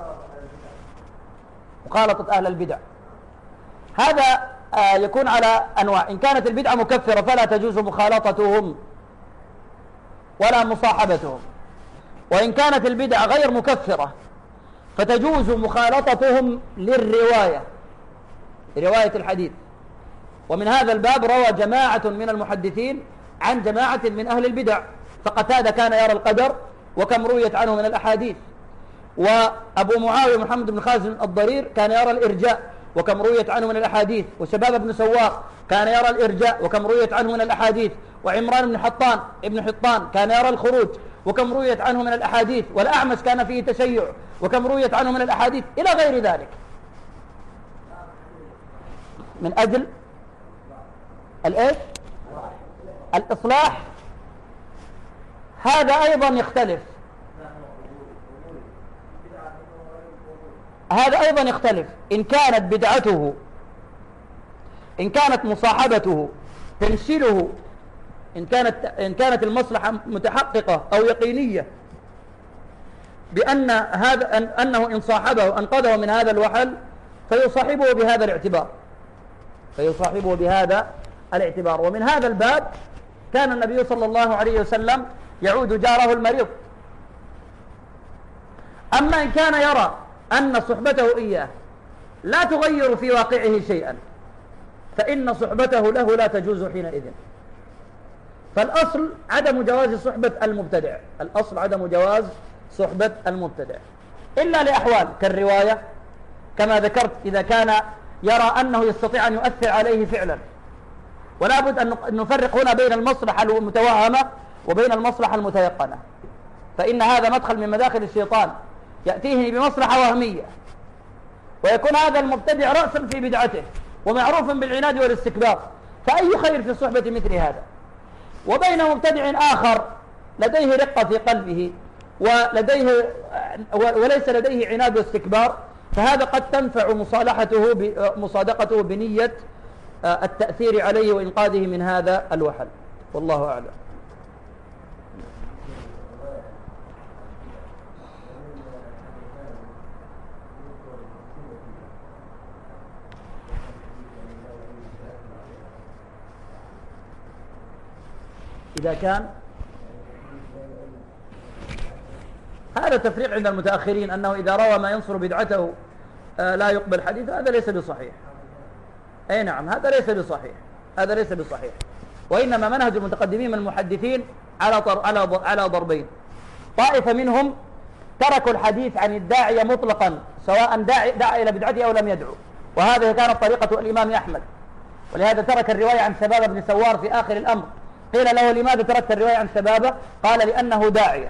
مخالطة أهل البدع هذا يكون على أنواع. إن كانت البدعة مكفرة فلا تجوز مخالطتهم ولا مصاحبتهم، وإن كانت البدعة غير مكفرة فتجوز مخالطتهم للرواية، رواية الحديث. ومن هذا الباب روى جماعة من المحدثين عن جماعة من أهل البدع، فقتادة كان يرى القدر وكم رويت عنه من الأحاديث، وأبو معاوية محمد بن خازن الضرير كان يرى الإرجاء وكم رويت عنه من الأحاديث، وشباب بن سواق كان يرى الإرجاء وكم رويت عنه من الأحاديث، وعمران بن حطان كان يرى الخروج وكم رويت عنه من الأحاديث، والأعمش كان فيه تشيع وكم رويت عنه من الأحاديث، إلى غير ذلك. من أجل الإيش؟ الإصلاح هذا أيضا يختلف، هذا أيضا يختلف. إن كانت بدعته، إن كانت مصاحبته تنشله، إن كانت المصلحة متحققة أو يقينية بأن أنه إن صاحبه أنقذه من هذا الوحل فيصاحبه بهذا الاعتبار، فيصاحبه بهذا الاعتبار. ومن هذا الباب كان النبي صلى الله عليه وسلم يعود جاره المريض. أما إن كان يرى أن صحبته إياه لا تغير في واقعه شيئا فإن صحبته له لا تجوز حينئذ. فالأصل عدم جواز صحبة المبتدع، الأصل عدم جواز صحبة المبتدع إلا لأحوال كالرواية كما ذكرت، إذا كان يرى أنه يستطيع أن يؤثر عليه فعلا. ولا بد أن نفرق هنا بين المصلحة المتوهمة وبين المصلحة المتيقنة، فإن هذا مدخل من مداخل الشيطان يأتيه بمصلحة وهمية ويكون هذا المبتدع رأسا في بدعته ومعروفا بالعناد والاستكبار، فأي خير في صحبة مثل هذا؟ وبين مبتدع آخر لديه رقة في قلبه وليس لديه عناد واستكبار، فهذا قد تنفع مصادقته بنية التأثير عليه وإنقاذه من هذا الوحل، والله أعلم. إذا كان هذا تفريق عند المتأخرين أنه إذا روى ما ينصر بدعته لا يقبل حديثه، هذا ليس بصحيح. أي نعم، هذا ليس بصحيح، هذا ليس بصحيح. وإنما منهج المتقدمين من المحدثين على ضربين: طائفة منهم تركوا الحديث عن الداعية مطلقا سواء دعا إلى بدعته أو لم يدعو، وهذه كانت طريقة الإمام أحمد، ولهذا ترك الرواية عن سبابة بن سوار في آخر الأمر. قيل له: لماذا تركت الرواية عن سبابة؟ قال: لأنه داعية.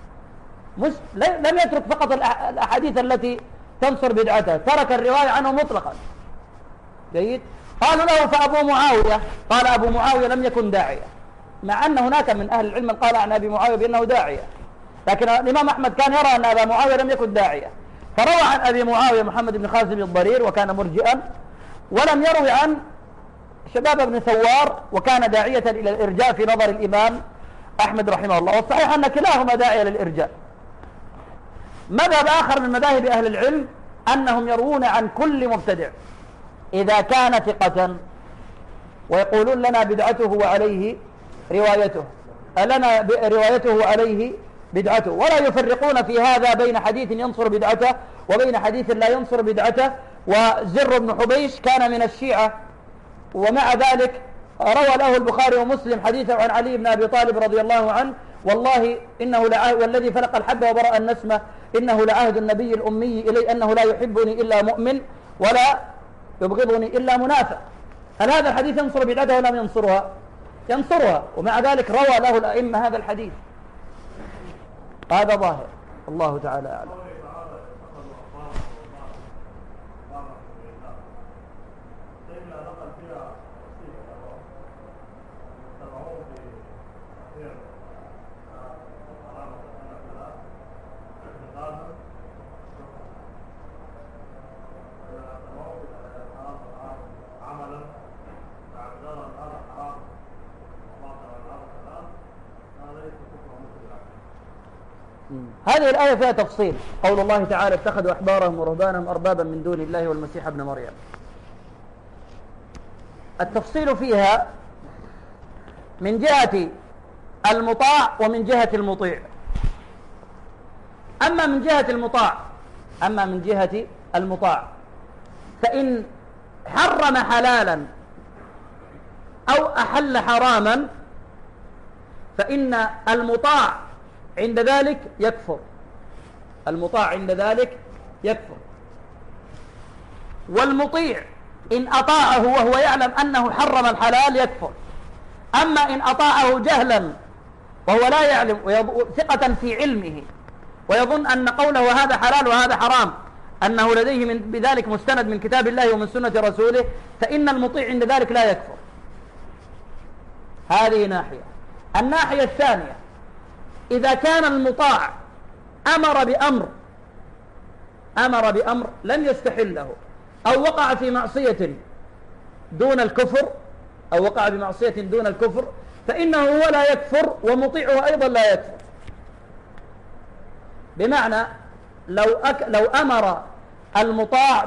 لم يترك فقط الأحاديث التي تنصر بدعته، ترك الرواية عنه مطلقا. جيد. قالوا له: فأبو معاوية؟ قال: أبو معاوية لم يكن داعية، مع أن هناك من أهل العلم قال عن أبي معاوية بأنه داعية، لكن الإمام أحمد كان يرى أن أبا معاوية لم يكن داعية، فروى عن أبي معاوية محمد بن خازم الضرير وكان مرجئا، ولم يروي عن شباب بن ثوار وكان داعية إلى الإرجاء في نظر الإمام أحمد رحمه الله. والصحيح أن كلاهما داعية للإرجاء. مذهب آخر من مذاهب أهل العلم أنهم يروون عن كل مبتدع إذا كان ثقة، ويقولون: لنا بدعته وعليه روايته، لنا روايته وعليه بدعته، ولا يفرقون في هذا بين حديث ينصر بدعته وبين حديث لا ينصر بدعته. وزر بن حبيش كان من الشيعة، ومع ذلك روى له البخاري ومسلم حديثه عن علي بن أبي طالب رضي الله عنه: والله إنه والذي فلق الحب وبرأ النسمة إنه لعهد النبي الأمي إلي أنه لا يحبني إلا مؤمن ولا يبغضني إلا منافق. هل هذا الحديث ينصر بدعته ولم ينصرها؟ ينصرها، ومع ذلك روى له الأئمة هذا الحديث. هذا ظاهر، الله تعالى أعلم. هذه الآية فيها تفصيل، قول الله تعالى: اتخذوا أحبارهم ورهبانهم أربابا من دون الله والمسيح ابن مريم. التفصيل فيها من جهة المطاع ومن جهة المطيع. أما من جهة المطاع فإن حرم حلالا أو أحل حراما فإن المطاع عند ذلك يكفر، المطاع عند ذلك يكفر. والمطيع إن أطاعه وهو يعلم أنه حرم الحلال يكفر. أما إن أطاعه جهلا وهو لا يعلم ثقة في علمه ويظن أن قوله هذا حلال وهذا حرام أنه لديه بذلك مستند من كتاب الله ومن سنة رسوله، فإن المطيع عند ذلك لا يكفر. هذه ناحية. الناحية الثانية، إذا كان المطاع أمر بأمر لم يستحله، أو وقع في معصية دون الكفر، فإنه هو لا يكفر ومطيعه أيضا لا يكفر. بمعنى لو أمر المطاع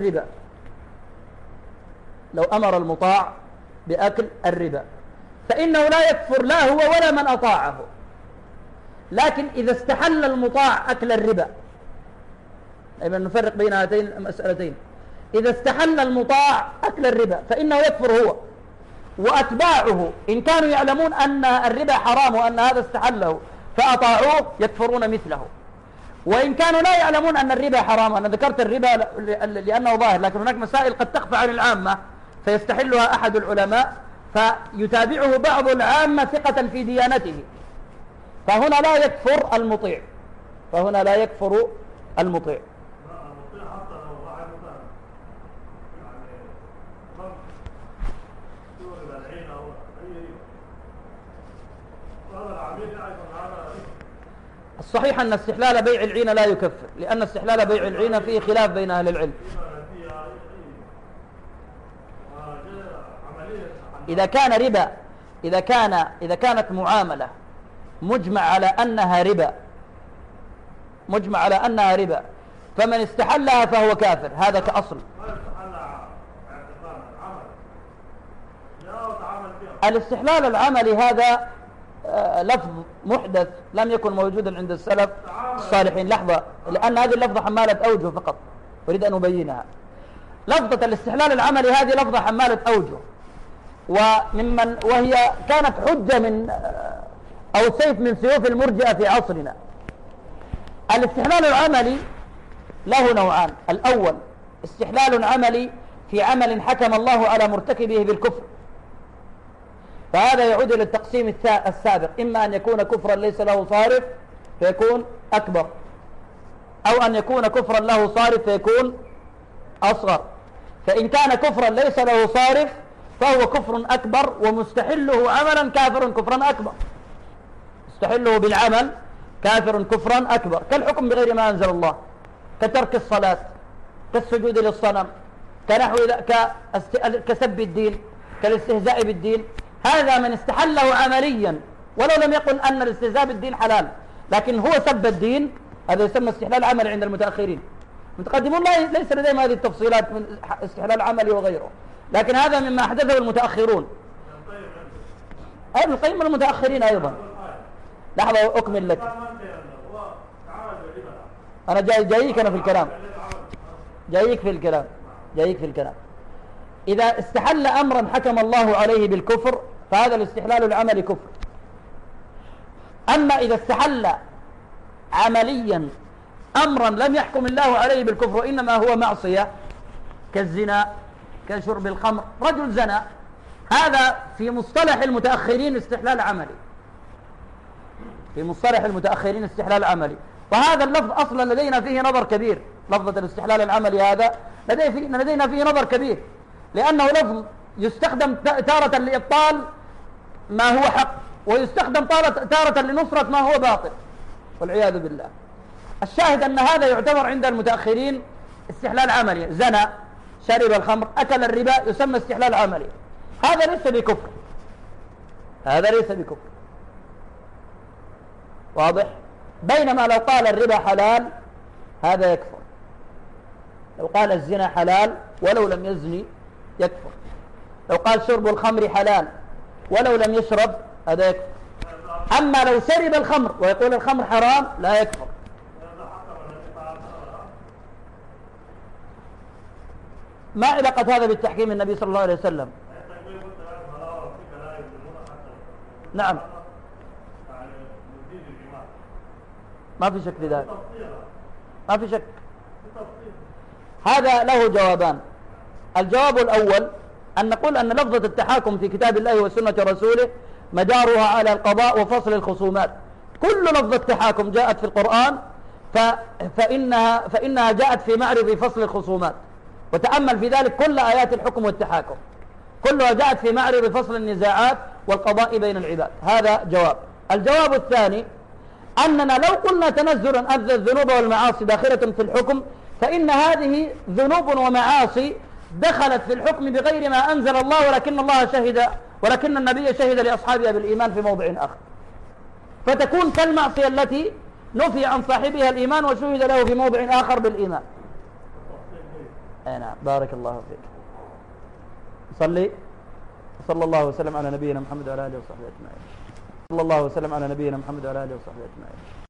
بأكل الربا فإنه لا يكفر لا هو ولا من أطاعه. لكن إذا استحل المطاع أكل الربا، أيضا نفرق بين هاتين المسألتين، إذا استحل المطاع أكل الربا فإنه يكفر هو وأتباعه، إن كانوا يعلمون أن الربا حرام وأن هذا استحله فأطاعوه يكفرون مثله. وإن كانوا لا يعلمون أن الربا حرام، أنا ذكرت الربا لأنه ظاهر، لكن هناك مسائل قد تخفى عن العامة فيستحلها أحد العلماء فيتابعه بعض العامة ثقة في ديانته، فهنا لا يكفر المطيع. الصحيح أن استحلال بيع العين لا يكفر، لأن استحلال بيع العين فيه خلاف بين أهل العلم. إذا كان ربا، إذا كانت معاملة مجمع على أنها ربا فمن استحلها فهو كافر، هذا كأصل. الاستحلال العملي هذا لفظ محدث لم يكن موجودا عند السلف الصالحين. لحظة، لأن هذه اللفظة حمالة أوجه فقط، أريد أن أبينها. لفظة الاستحلال العملي هذه لفظة حمالة أوجه، وهي كانت حجة من أو سيف من سيوف المرجئة في عصرنا. الاستحلال العملي له نوعان: الأول استحلال عملي في عمل حكم الله على مرتكبه بالكفر، فهذا يعود إلى التقسيم السابق، إما أن يكون كفرا ليس له صارف فيكون أكبر، أو أن يكون كفرا له صارف فيكون أصغر. فإن كان كفرا ليس له صارف فهو كفر أكبر، ومستحله عملا كافر كفرا أكبر، مستحله بالعمل كافر كفرا أكبر، كالحكم بغير ما أنزل الله، كترك الصلاة، كالسجود للصنم، كسب الدين، كالاستهزاء بالدين. هذا من استحله عمليا ولو لم يقل أن الاستهزاء بالدين حلال، لكن هو سب الدين، هذا يسمى استحلال عملي عند المتأخرين. المتقدمون ليس لديهم هذه التفصيلات من استحلال عملي وغيره، لكن هذا مما أحدثه المتأخرون. ابن القيم المتأخرين أيضا. لحظة أكمل لك، أنا جايك أنا في الكلام، جايك في الكلام. إذا استحل أمرا حكم الله عليه بالكفر فهذا الاستحلال العملي كفر. أما إذا استحل عمليا أمرا لم يحكم الله عليه بالكفر وإنما هو معصية كالزنا، كشرب الخمر، رجل زنا، هذا في مصطلح المتأخرين استحلال عملي، وهذا اللفظ أصلا لدينا فيه نظر كبير. لفظة الاستحلال العملي هذا لدينا فيه نظر كبير، لأنه لفظ يستخدم تارة لإبطال ما هو حق، ويستخدم تارة لنصرة ما هو باطل، والعياذ بالله. الشاهد أن هذا يعتبر عند المتأخرين استحلال عملي. زنا، شرب الخمر، أكل الربا، يسمى استحلال عملي. هذا ليس بكفر، واضح؟ بينما لو قال الربا حلال هذا يكفر، لو قال الزنا حلال ولو لم يزني يكفر، لو قال شرب الخمر حلال ولو لم يشرب هذا يكفر. أما لو شرب الخمر ويقول الخمر حرام لا يكفر. ما علاقة هذا بالتحكيم النبي صلى الله عليه وسلم؟ نعم، ما في شك في ذلك، ما في شك. هذا له جوابان. الجواب الأول أن نقول أن لفظة التحاكم في كتاب الله وسنة رسوله مدارها على القضاء وفصل الخصومات. كل لفظة تحاكم جاءت في القرآن فإنها جاءت في معرض فصل الخصومات، وتأمل في ذلك كل آيات الحكم والتحاكم. كلها جاءت في معرض فصل النزاعات والقضاء بين العباد. هذا جواب. الجواب الثاني أننا لو قلنا تنزلا أن الذنوب والمعاصي داخلة في الحكم، فإن هذه ذنوب ومعاصي دخلت في الحكم بغير ما أنزل الله، ولكن النبي شهد لأصحابها بالإيمان في موضع آخر، فتكون كالمعصية التي نفي عن صاحبها الإيمان وشهد له في موضع آخر بالإيمان. نعم، بارك الله فيك. صلى الله وسلم على نبينا محمد وعلى آله وصحبه أجمعين. صلى الله وسلم على نبينا محمد وعلى آله وصحبه أجمعين.